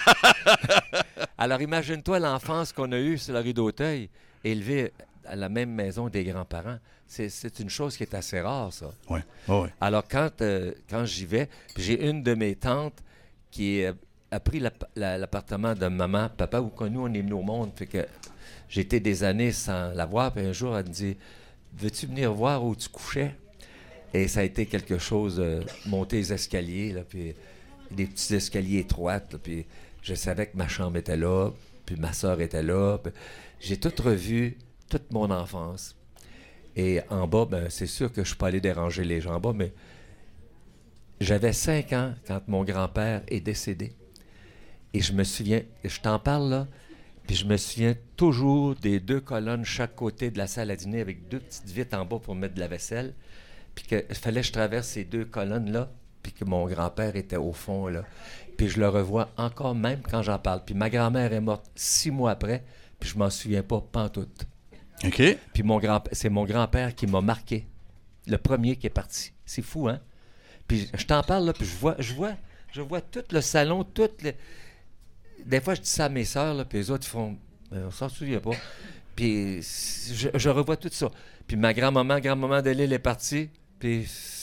Alors, imagine-toi l'enfance qu'on a eue sur la rue d'Auteuil, élevée à la même maison des grands-parents. C'est, c'est une chose qui est assez rare, ça. Oui, oui. Alors, quand, euh, quand j'y vais, puis j'ai une de mes tantes qui euh, a pris l'app- la- l'appartement de maman, papa, où que nous, on est venus au monde. Fait que j'ai été des années sans la voir, puis un jour, elle me dit « Veux-tu venir voir où tu couchais? » Et ça a été quelque chose, euh, monter les escaliers, là, puis des petits escaliers étroits, là, puis je savais que ma chambre était là, puis ma soeur était là. Puis j'ai tout revu, toute mon enfance. Et en bas, ben, c'est sûr que je ne suis pas allé déranger les gens en bas, mais j'avais cinq ans quand mon grand-père est décédé. Et je me souviens, je t'en parle là, puis je me souviens toujours des deux colonnes chaque côté de la salle à dîner avec deux petites vitres en bas pour mettre de la vaisselle. Puis qu'il fallait que je traverse ces deux colonnes-là, puis que mon grand-père était au fond, là. Puis je le revois encore même quand j'en parle. Puis ma grand-mère est morte six mois après, puis je m'en souviens pas pantoute. OK. Puis mon grand, c'est mon grand-père qui m'a marqué. Le premier qui est parti. C'est fou, hein? Puis je t'en parle, là, puis je vois, je vois, je vois tout le salon, tout le... Des fois, je dis ça à mes sœurs, là, puis les autres, ils font... Ben, on s'en souvient pas. Puis je, je revois tout ça. Puis ma grand-maman, grand-maman de l'île est partie, puis...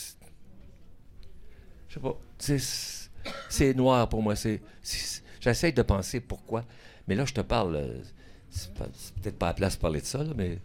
Je sais pas. C'est, c'est noir pour moi. C'est, c'est- j'essaie de penser pourquoi. Mais là, je te parle... euh, c'est, pas, c'est peut-être pas la place de parler de ça, là, mais...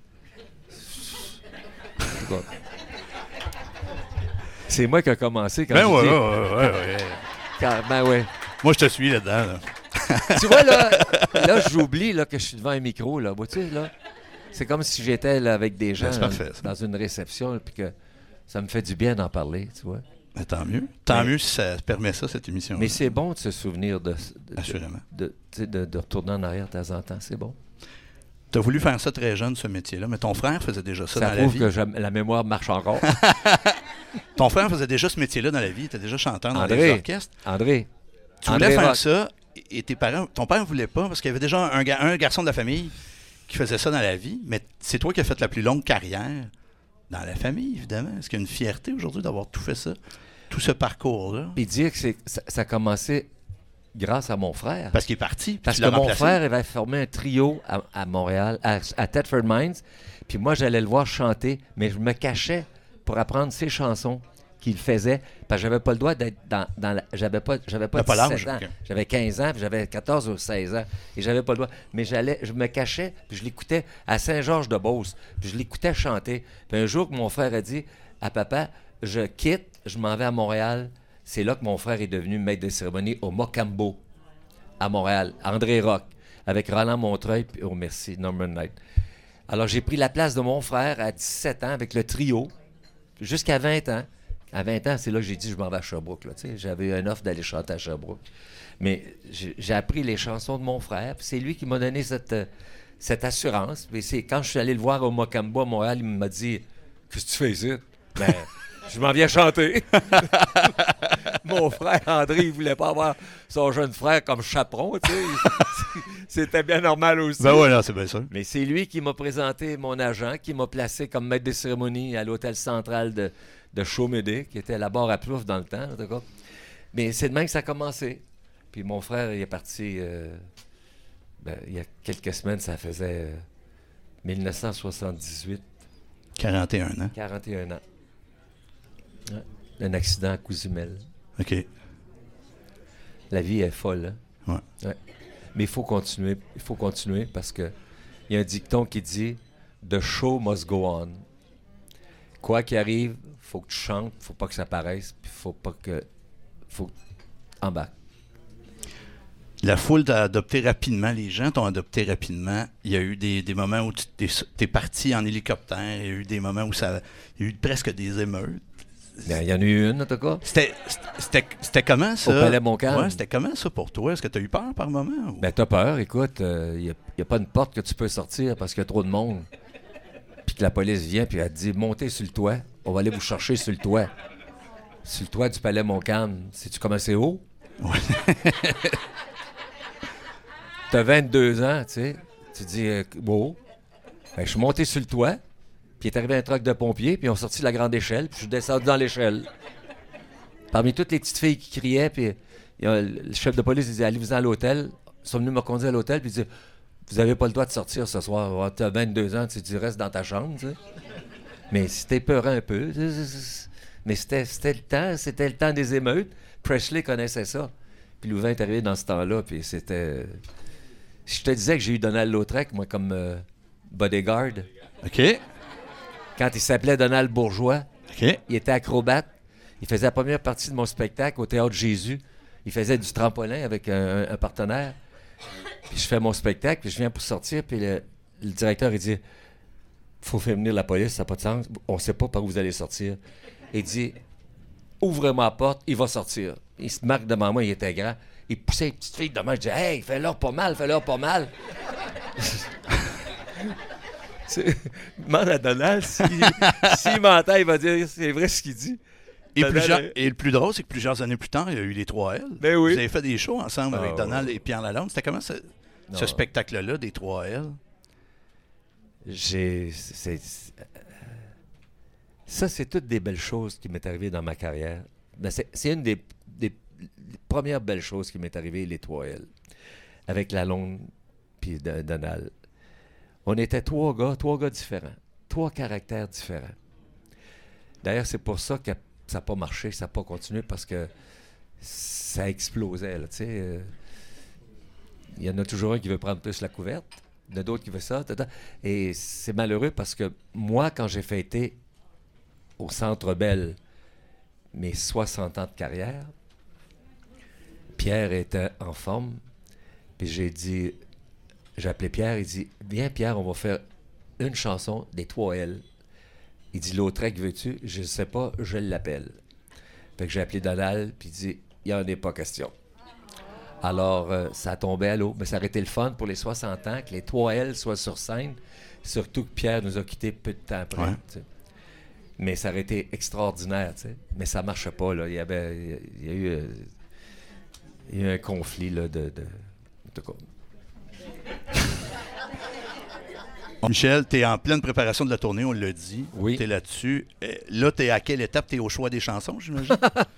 C'est moi qui ai commencé quand ben je ouais, dis... ouais, ouais, ouais, ouais. Quand, ben ouais. Moi, je te suis là-dedans. Là. Tu vois, là, là j'oublie là, que je suis devant un micro. Là. Bon, tu sais, là, c'est comme si j'étais là, avec des gens Ben, c'est parfait, dans, dans une réception, puis que ça me fait du bien d'en parler, tu vois. Ben, tant mieux. Tant Mais, mieux si ça permet ça, cette émission. Mais c'est bon de se souvenir de, de, Assurément. de, de, de, de retourner en arrière de temps en temps. C'est bon. Tu as voulu faire ça très jeune, ce métier-là, mais ton frère faisait déjà ça, Ça dans la prouve vie. que j'aime- la mémoire marche encore. Ton frère faisait déjà ce métier-là dans la vie. Il était déjà chanteur dans André. les orchestres. André. Tu voulais André faire Rock. ça, et tes parents, ton père ne voulait pas, parce qu'il y avait déjà un, ga- un garçon de la famille qui faisait ça dans la vie, mais c'est toi qui as fait la plus longue carrière dans la famille, évidemment. Est-ce qu'il y a une fierté aujourd'hui d'avoir tout fait ça, tout ce parcours-là? Puis dire que c'est, ça, ça a commencé grâce à mon frère. Parce qu'il est parti. puis Parce tu que l'as mon remplacé. frère avait formé un trio à, à Montréal, à, à Thetford Mines. Puis moi, j'allais le voir chanter, mais je me cachais pour apprendre ses chansons qu'il faisait, parce que j'avais pas le droit d'être dans, dans la, j'avais pas, j'avais pas T'as pas dix-sept l'âge, ans. ok. J'avais quinze ans, puis j'avais quatorze ou seize ans, et j'avais pas le droit. Mais j'allais, je me cachais, puis je l'écoutais à Saint-Georges-de-Beauce, puis je l'écoutais chanter. Puis un jour que mon frère a dit à papa, je quitte, je m'en vais à Montréal. C'est là que mon frère est devenu maître de cérémonie au Mocambo, à Montréal, André Rock, avec Roland Montreuil, puis oh merci, Norman Knight. Alors j'ai pris la place de mon frère à dix-sept ans avec le trio, jusqu'à vingt ans. À vingt ans, c'est là que j'ai dit je m'en vais à Sherbrooke. Là, tu sais. J'avais eu une offre d'aller chanter à Sherbrooke. Mais j'ai, j'ai appris les chansons de mon frère, puis c'est lui qui m'a donné cette, euh, cette assurance. Puis c'est quand je suis allé le voir au Mocambo à Montréal, il m'a dit « Qu'est-ce que tu fais ici? » Ben, je m'en viens chanter. Mon frère André, il voulait pas avoir son jeune frère comme chaperon, tu sais. C'était bien normal aussi. Ben ouais, là, c'est bien ça. Mais c'est lui qui m'a présenté mon agent, qui m'a placé comme maître de cérémonie à l'hôtel central de, de Chaumédé, qui était la barre à Plouffe dans le temps, en tout cas. Mais c'est de même que ça a commencé. Puis mon frère, il est parti, euh, ben, il y a quelques semaines, ça faisait euh, dix-neuf cent soixante-dix-huit, quarante et un ans. quarante et un ans. Ouais. Un accident à Cousimel. OK. La vie est folle, hein? Ouais. Ouais. Mais il faut continuer. Il faut continuer parce que il y a un dicton qui dit « The show must go on ». Quoi qu'il arrive, il faut que tu chantes, il faut pas que ça paraisse, puis il faut pas que... faut que tu embarques. La foule t'a adopté rapidement, les gens t'ont adopté rapidement. Il y a eu des, des moments où tu t'es, t'es parti en hélicoptère, il y a eu des moments où ça, il y a eu presque des émeutes. Bien, il y en a eu une, en tout cas. C'était, c'était, c'était comment ça? Au Palais Montcalm. Ouais, c'était comment ça pour toi? Est-ce que tu as eu peur par moment? Ou... Ben, t'as peur, écoute, il euh, n'y a, y a pas une porte que tu peux sortir parce qu'il y a trop de monde. Puis que la police vient, puis elle te dit « Montez sur le toit, on va aller vous chercher sur le toit. » Sur le toit du Palais Montcalm. Sais-tu comment c'est haut? Ouais. T'as vingt-deux ans, tu sais. Tu dis euh, « Wow. » Ben, je suis monté sur le toit, puis il est arrivé un truck de pompiers, puis ils ont sorti la grande échelle, puis je suis descendu dans l'échelle. Parmi toutes les petites filles qui criaient, puis il y a le chef de police disait « Allez-vous à l'hôtel. » Ils sont venus me conduire à l'hôtel, puis ils disaient « Vous n'avez pas le droit de sortir ce soir. Oh, t'as vingt-deux ans, tu dis, restes dans ta chambre. » tu sais. Mais c'était peurant un peu. Mais c'était, c'était le temps, c'était le temps des émeutes. Presley connaissait ça. Puis Louvain est arrivé dans ce temps-là, puis c'était... Je te disais que j'ai eu Donald Lautrec, moi, comme euh, bodyguard. OK. Quand il s'appelait Donald Bourgeois, OK. il était acrobate. Il faisait la première partie de mon spectacle au Théâtre Jésus. Il faisait du trampolin avec un, un partenaire. Puis je fais mon spectacle, puis je viens pour sortir, puis le, le directeur, il dit « Faut faire venir la police, ça n'a pas de sens. On ne sait pas par où vous allez sortir. » Il dit « Ouvrez-moi la porte, il va sortir. » Il se marque devant moi, il était grand. Il poussait une petite fille devant, je dis « Hey, fais-leur pas mal, fais-leur pas mal. » Demande à Donald, s'il si m'entend, il va dire c'est vrai ce qu'il dit. Et, Donald, plusieurs- euh, et le plus drôle, c'est que plusieurs années plus tard, il y a eu les trois L. Ben oui. Vous avez fait des shows ensemble Ah, avec Donald ouais. et Pierre Lalonde. C'était comment ce, ce Non. spectacle-là des trois L? J'ai. c'est- c'est- ça, c'est toutes des belles choses qui m'est arrivées dans ma carrière. Ben, c'est, c'est une des, des premières belles choses qui m'est arrivée, les trois L. Avec Lalonde puis Don- Donald. On était trois gars, trois gars différents. Trois caractères différents. D'ailleurs, c'est pour ça que ça n'a pas marché, ça n'a pas continué, parce que ça explosait, là, tu sais. euh. Il y en a toujours un qui veut prendre plus la couverte. Il y en a d'autres qui veulent ça. Tata. Et c'est malheureux parce que moi, quand j'ai fêté au Centre Bell mes soixante ans de carrière, Pierre était en forme. Puis j'ai dit, j'ai appelé Pierre, il dit, viens Pierre, on va faire une chanson des trois L. Il dit, Lautrec, veux-tu? Je ne sais pas, je l'appelle. Fait que j'ai appelé Donald, puis il dit, il n'y en est pas question. Alors, euh, ça tombait à l'eau. Mais ça aurait été le fun pour les soixante ans, que les trois L soient sur scène, surtout que Pierre nous a quittés peu de temps après. Ouais. Mais ça aurait été extraordinaire, tu sais. Mais ça ne marchait pas, là. Il y avait, il y a eu, euh, il y a eu un conflit, là, de... de, de quoi. Michel, tu es en pleine préparation de la tournée, on l'a dit. Oui. Tu es là-dessus. Euh, là, tu es à quelle étape? Tu es au choix des chansons, j'imagine?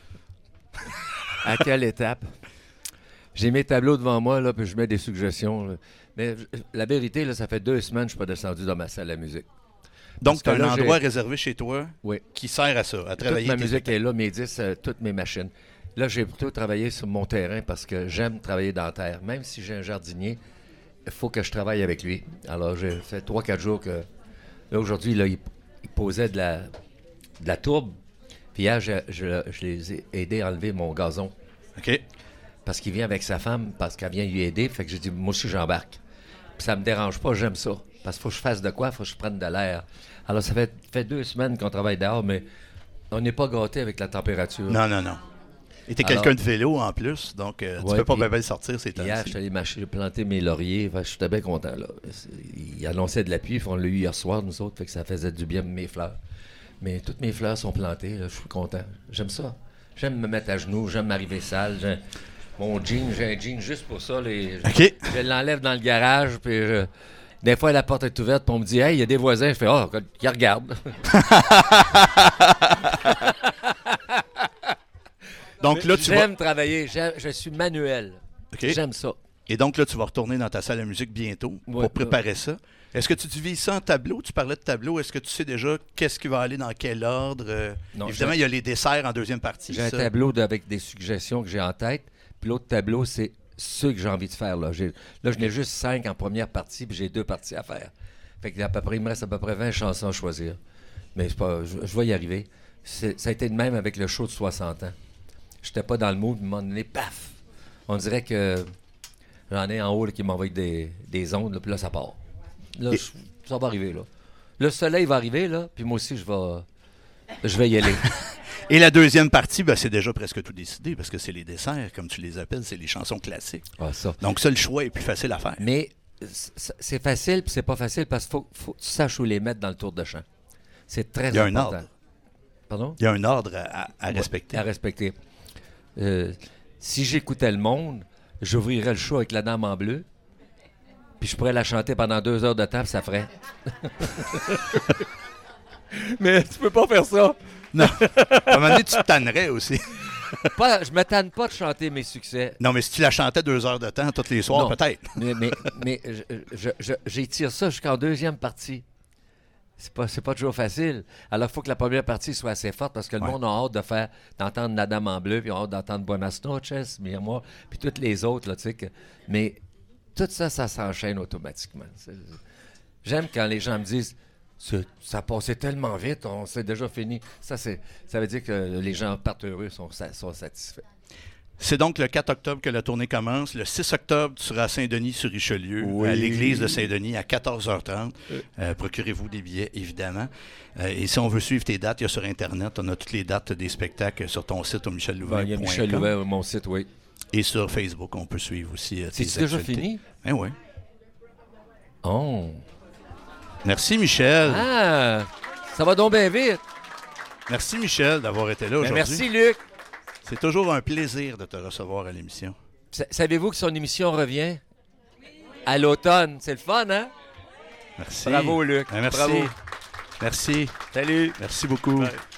À quelle étape? J'ai mes tableaux devant moi, là, puis je mets des suggestions. Là. Mais la vérité, là, ça fait deux semaines que je ne suis pas descendu dans ma salle à musique. Donc, tu as un là, endroit j'ai... réservé chez toi oui. qui sert à ça, à travailler. Toute ma musique est là, mes disques, euh, toutes mes machines. Là, j'ai plutôt travaillé sur mon terrain parce que j'aime travailler dans la terre. Même si j'ai un jardinier, il faut que je travaille avec lui. Alors, j'ai fait trois, quatre jours que... Là, aujourd'hui, là, il, il posait de la, de la tourbe. Puis hier, je, je, je les ai aidés à enlever mon gazon. OK. Parce qu'il vient avec sa femme, parce qu'elle vient lui aider. Fait que j'ai dit, moi aussi, j'embarque. Puis ça me dérange pas, j'aime ça. Parce qu'il faut que je fasse de quoi? Il faut que je prenne de l'air. Alors, ça fait, fait deux semaines qu'on travaille dehors, mais on n'est pas gâté avec la température. Non, non, non. Et t'es Alors, quelqu'un de vélo en plus, donc euh, tu ouais, peux pas puis, bien sortir ces temps-ci. Hier, je suis allé marcher, j'ai planté mes lauriers. Enfin, j'étais bien content, là. Il annonçait de la pluie, on l'a eu hier soir, nous autres, fait que ça faisait du bien mes fleurs. Mais toutes mes fleurs sont plantées, là, je suis content. J'aime ça. J'aime me mettre à genoux, j'aime m'arriver sale. J'aime... Mon jean, j'ai un jean juste pour ça. Les... OK. Je l'enlève dans le garage, puis je... des fois, la porte est ouverte, puis on me dit « Hey, il y a des voisins. » Je fais « Oh, qui regarde. » Donc là, tu J'aime vas... travailler. J'aime... Je suis manuel. Okay. J'aime ça. Et donc là, tu vas retourner dans ta salle de musique bientôt ouais, pour préparer ouais. ça. Est-ce que tu divises ça en tableaux? Tu parlais de tableaux. Est-ce que tu sais déjà qu'est-ce qui va aller dans quel ordre? Euh, non, évidemment, il y a les desserts en deuxième partie. J'ai ça. un tableau de, avec des suggestions que j'ai en tête. Puis l'autre tableau, c'est ceux que j'ai envie de faire. Là, j'ai, là je n'ai juste cinq en première partie, puis j'ai deux parties à faire. Fait que à peu près, il me reste à peu près vingt chansons à choisir. Mais c'est pas, je, je vais y arriver. C'est, ça a été de même avec le show de soixante ans. J'étais pas dans le mood, à un moment donné, paf! On dirait que j'en ai en haut là, qui m'envoie des, des ondes, là, puis là, ça part. Là, Et... je, ça va arriver, là. Le soleil va arriver, là, puis moi aussi, je vais, je vais y aller. Et la deuxième partie, ben, c'est déjà presque tout décidé, parce que c'est les desserts, comme tu les appelles, c'est les chansons classiques. Ah, ça. Donc ça, le choix est plus facile à faire. Mais c'est facile, puis c'est pas facile, parce qu'il faut, faut que tu saches où les mettre dans le tour de chant. C'est très important. Il y a un ordre. Pardon? Il y a un ordre à, à respecter. Ouais, à respecter. Euh, si j'écoutais le monde, j'ouvrirais le show avec La Dame en bleu, puis je pourrais la chanter pendant deux heures de temps, puis ça ferait. Mais tu peux pas faire ça. Non. À un moment donné, tu te tannerais aussi. Pas, je me tanne pas de chanter mes succès. Non, mais si tu la chantais deux heures de temps, tous les soirs, non. peut-être. Mais, mais, mais je, je, je, j'étire ça jusqu'en deuxième partie. C'est pas, c'est pas toujours facile. Alors, il faut que la première partie soit assez forte parce que le ouais. monde a hâte de faire, d'entendre La Dame en bleu, puis on a hâte d'entendre Buenas noches, Miramor, puis toutes les autres, là, tu sais. Que... Mais tout ça, ça s'enchaîne automatiquement. C'est... J'aime quand les gens me disent c'est, ça a passé tellement vite, on s'est déjà fini. Ça, c'est, ça veut dire que les gens partent heureux, sont, sont satisfaits. C'est donc le quatre octobre que la tournée commence. Le six octobre, tu seras à Saint-Denis-sur-Richelieu, oui. à l'église de Saint-Denis, à quatorze heures trente. Euh, procurez-vous des billets, évidemment. Euh, et si on veut suivre tes dates, il y a sur Internet, on a toutes les dates des spectacles sur ton site au michel louvain point com. Il y a Michel Louvain, mon site, oui. Et sur Facebook, on peut suivre aussi euh, tes C'est déjà fini? Eh oui. Oh! Merci, Michel. Ah! Ça va donc bien vite. Merci, Michel, d'avoir été là aujourd'hui. Merci, Luc. C'est toujours un plaisir de te recevoir à l'émission. S- savez-vous que son émission revient à l'automne? C'est le fun, hein? Merci. Bravo, Luc. Ben, merci. Bravo. Merci. Salut. Merci beaucoup. Bye.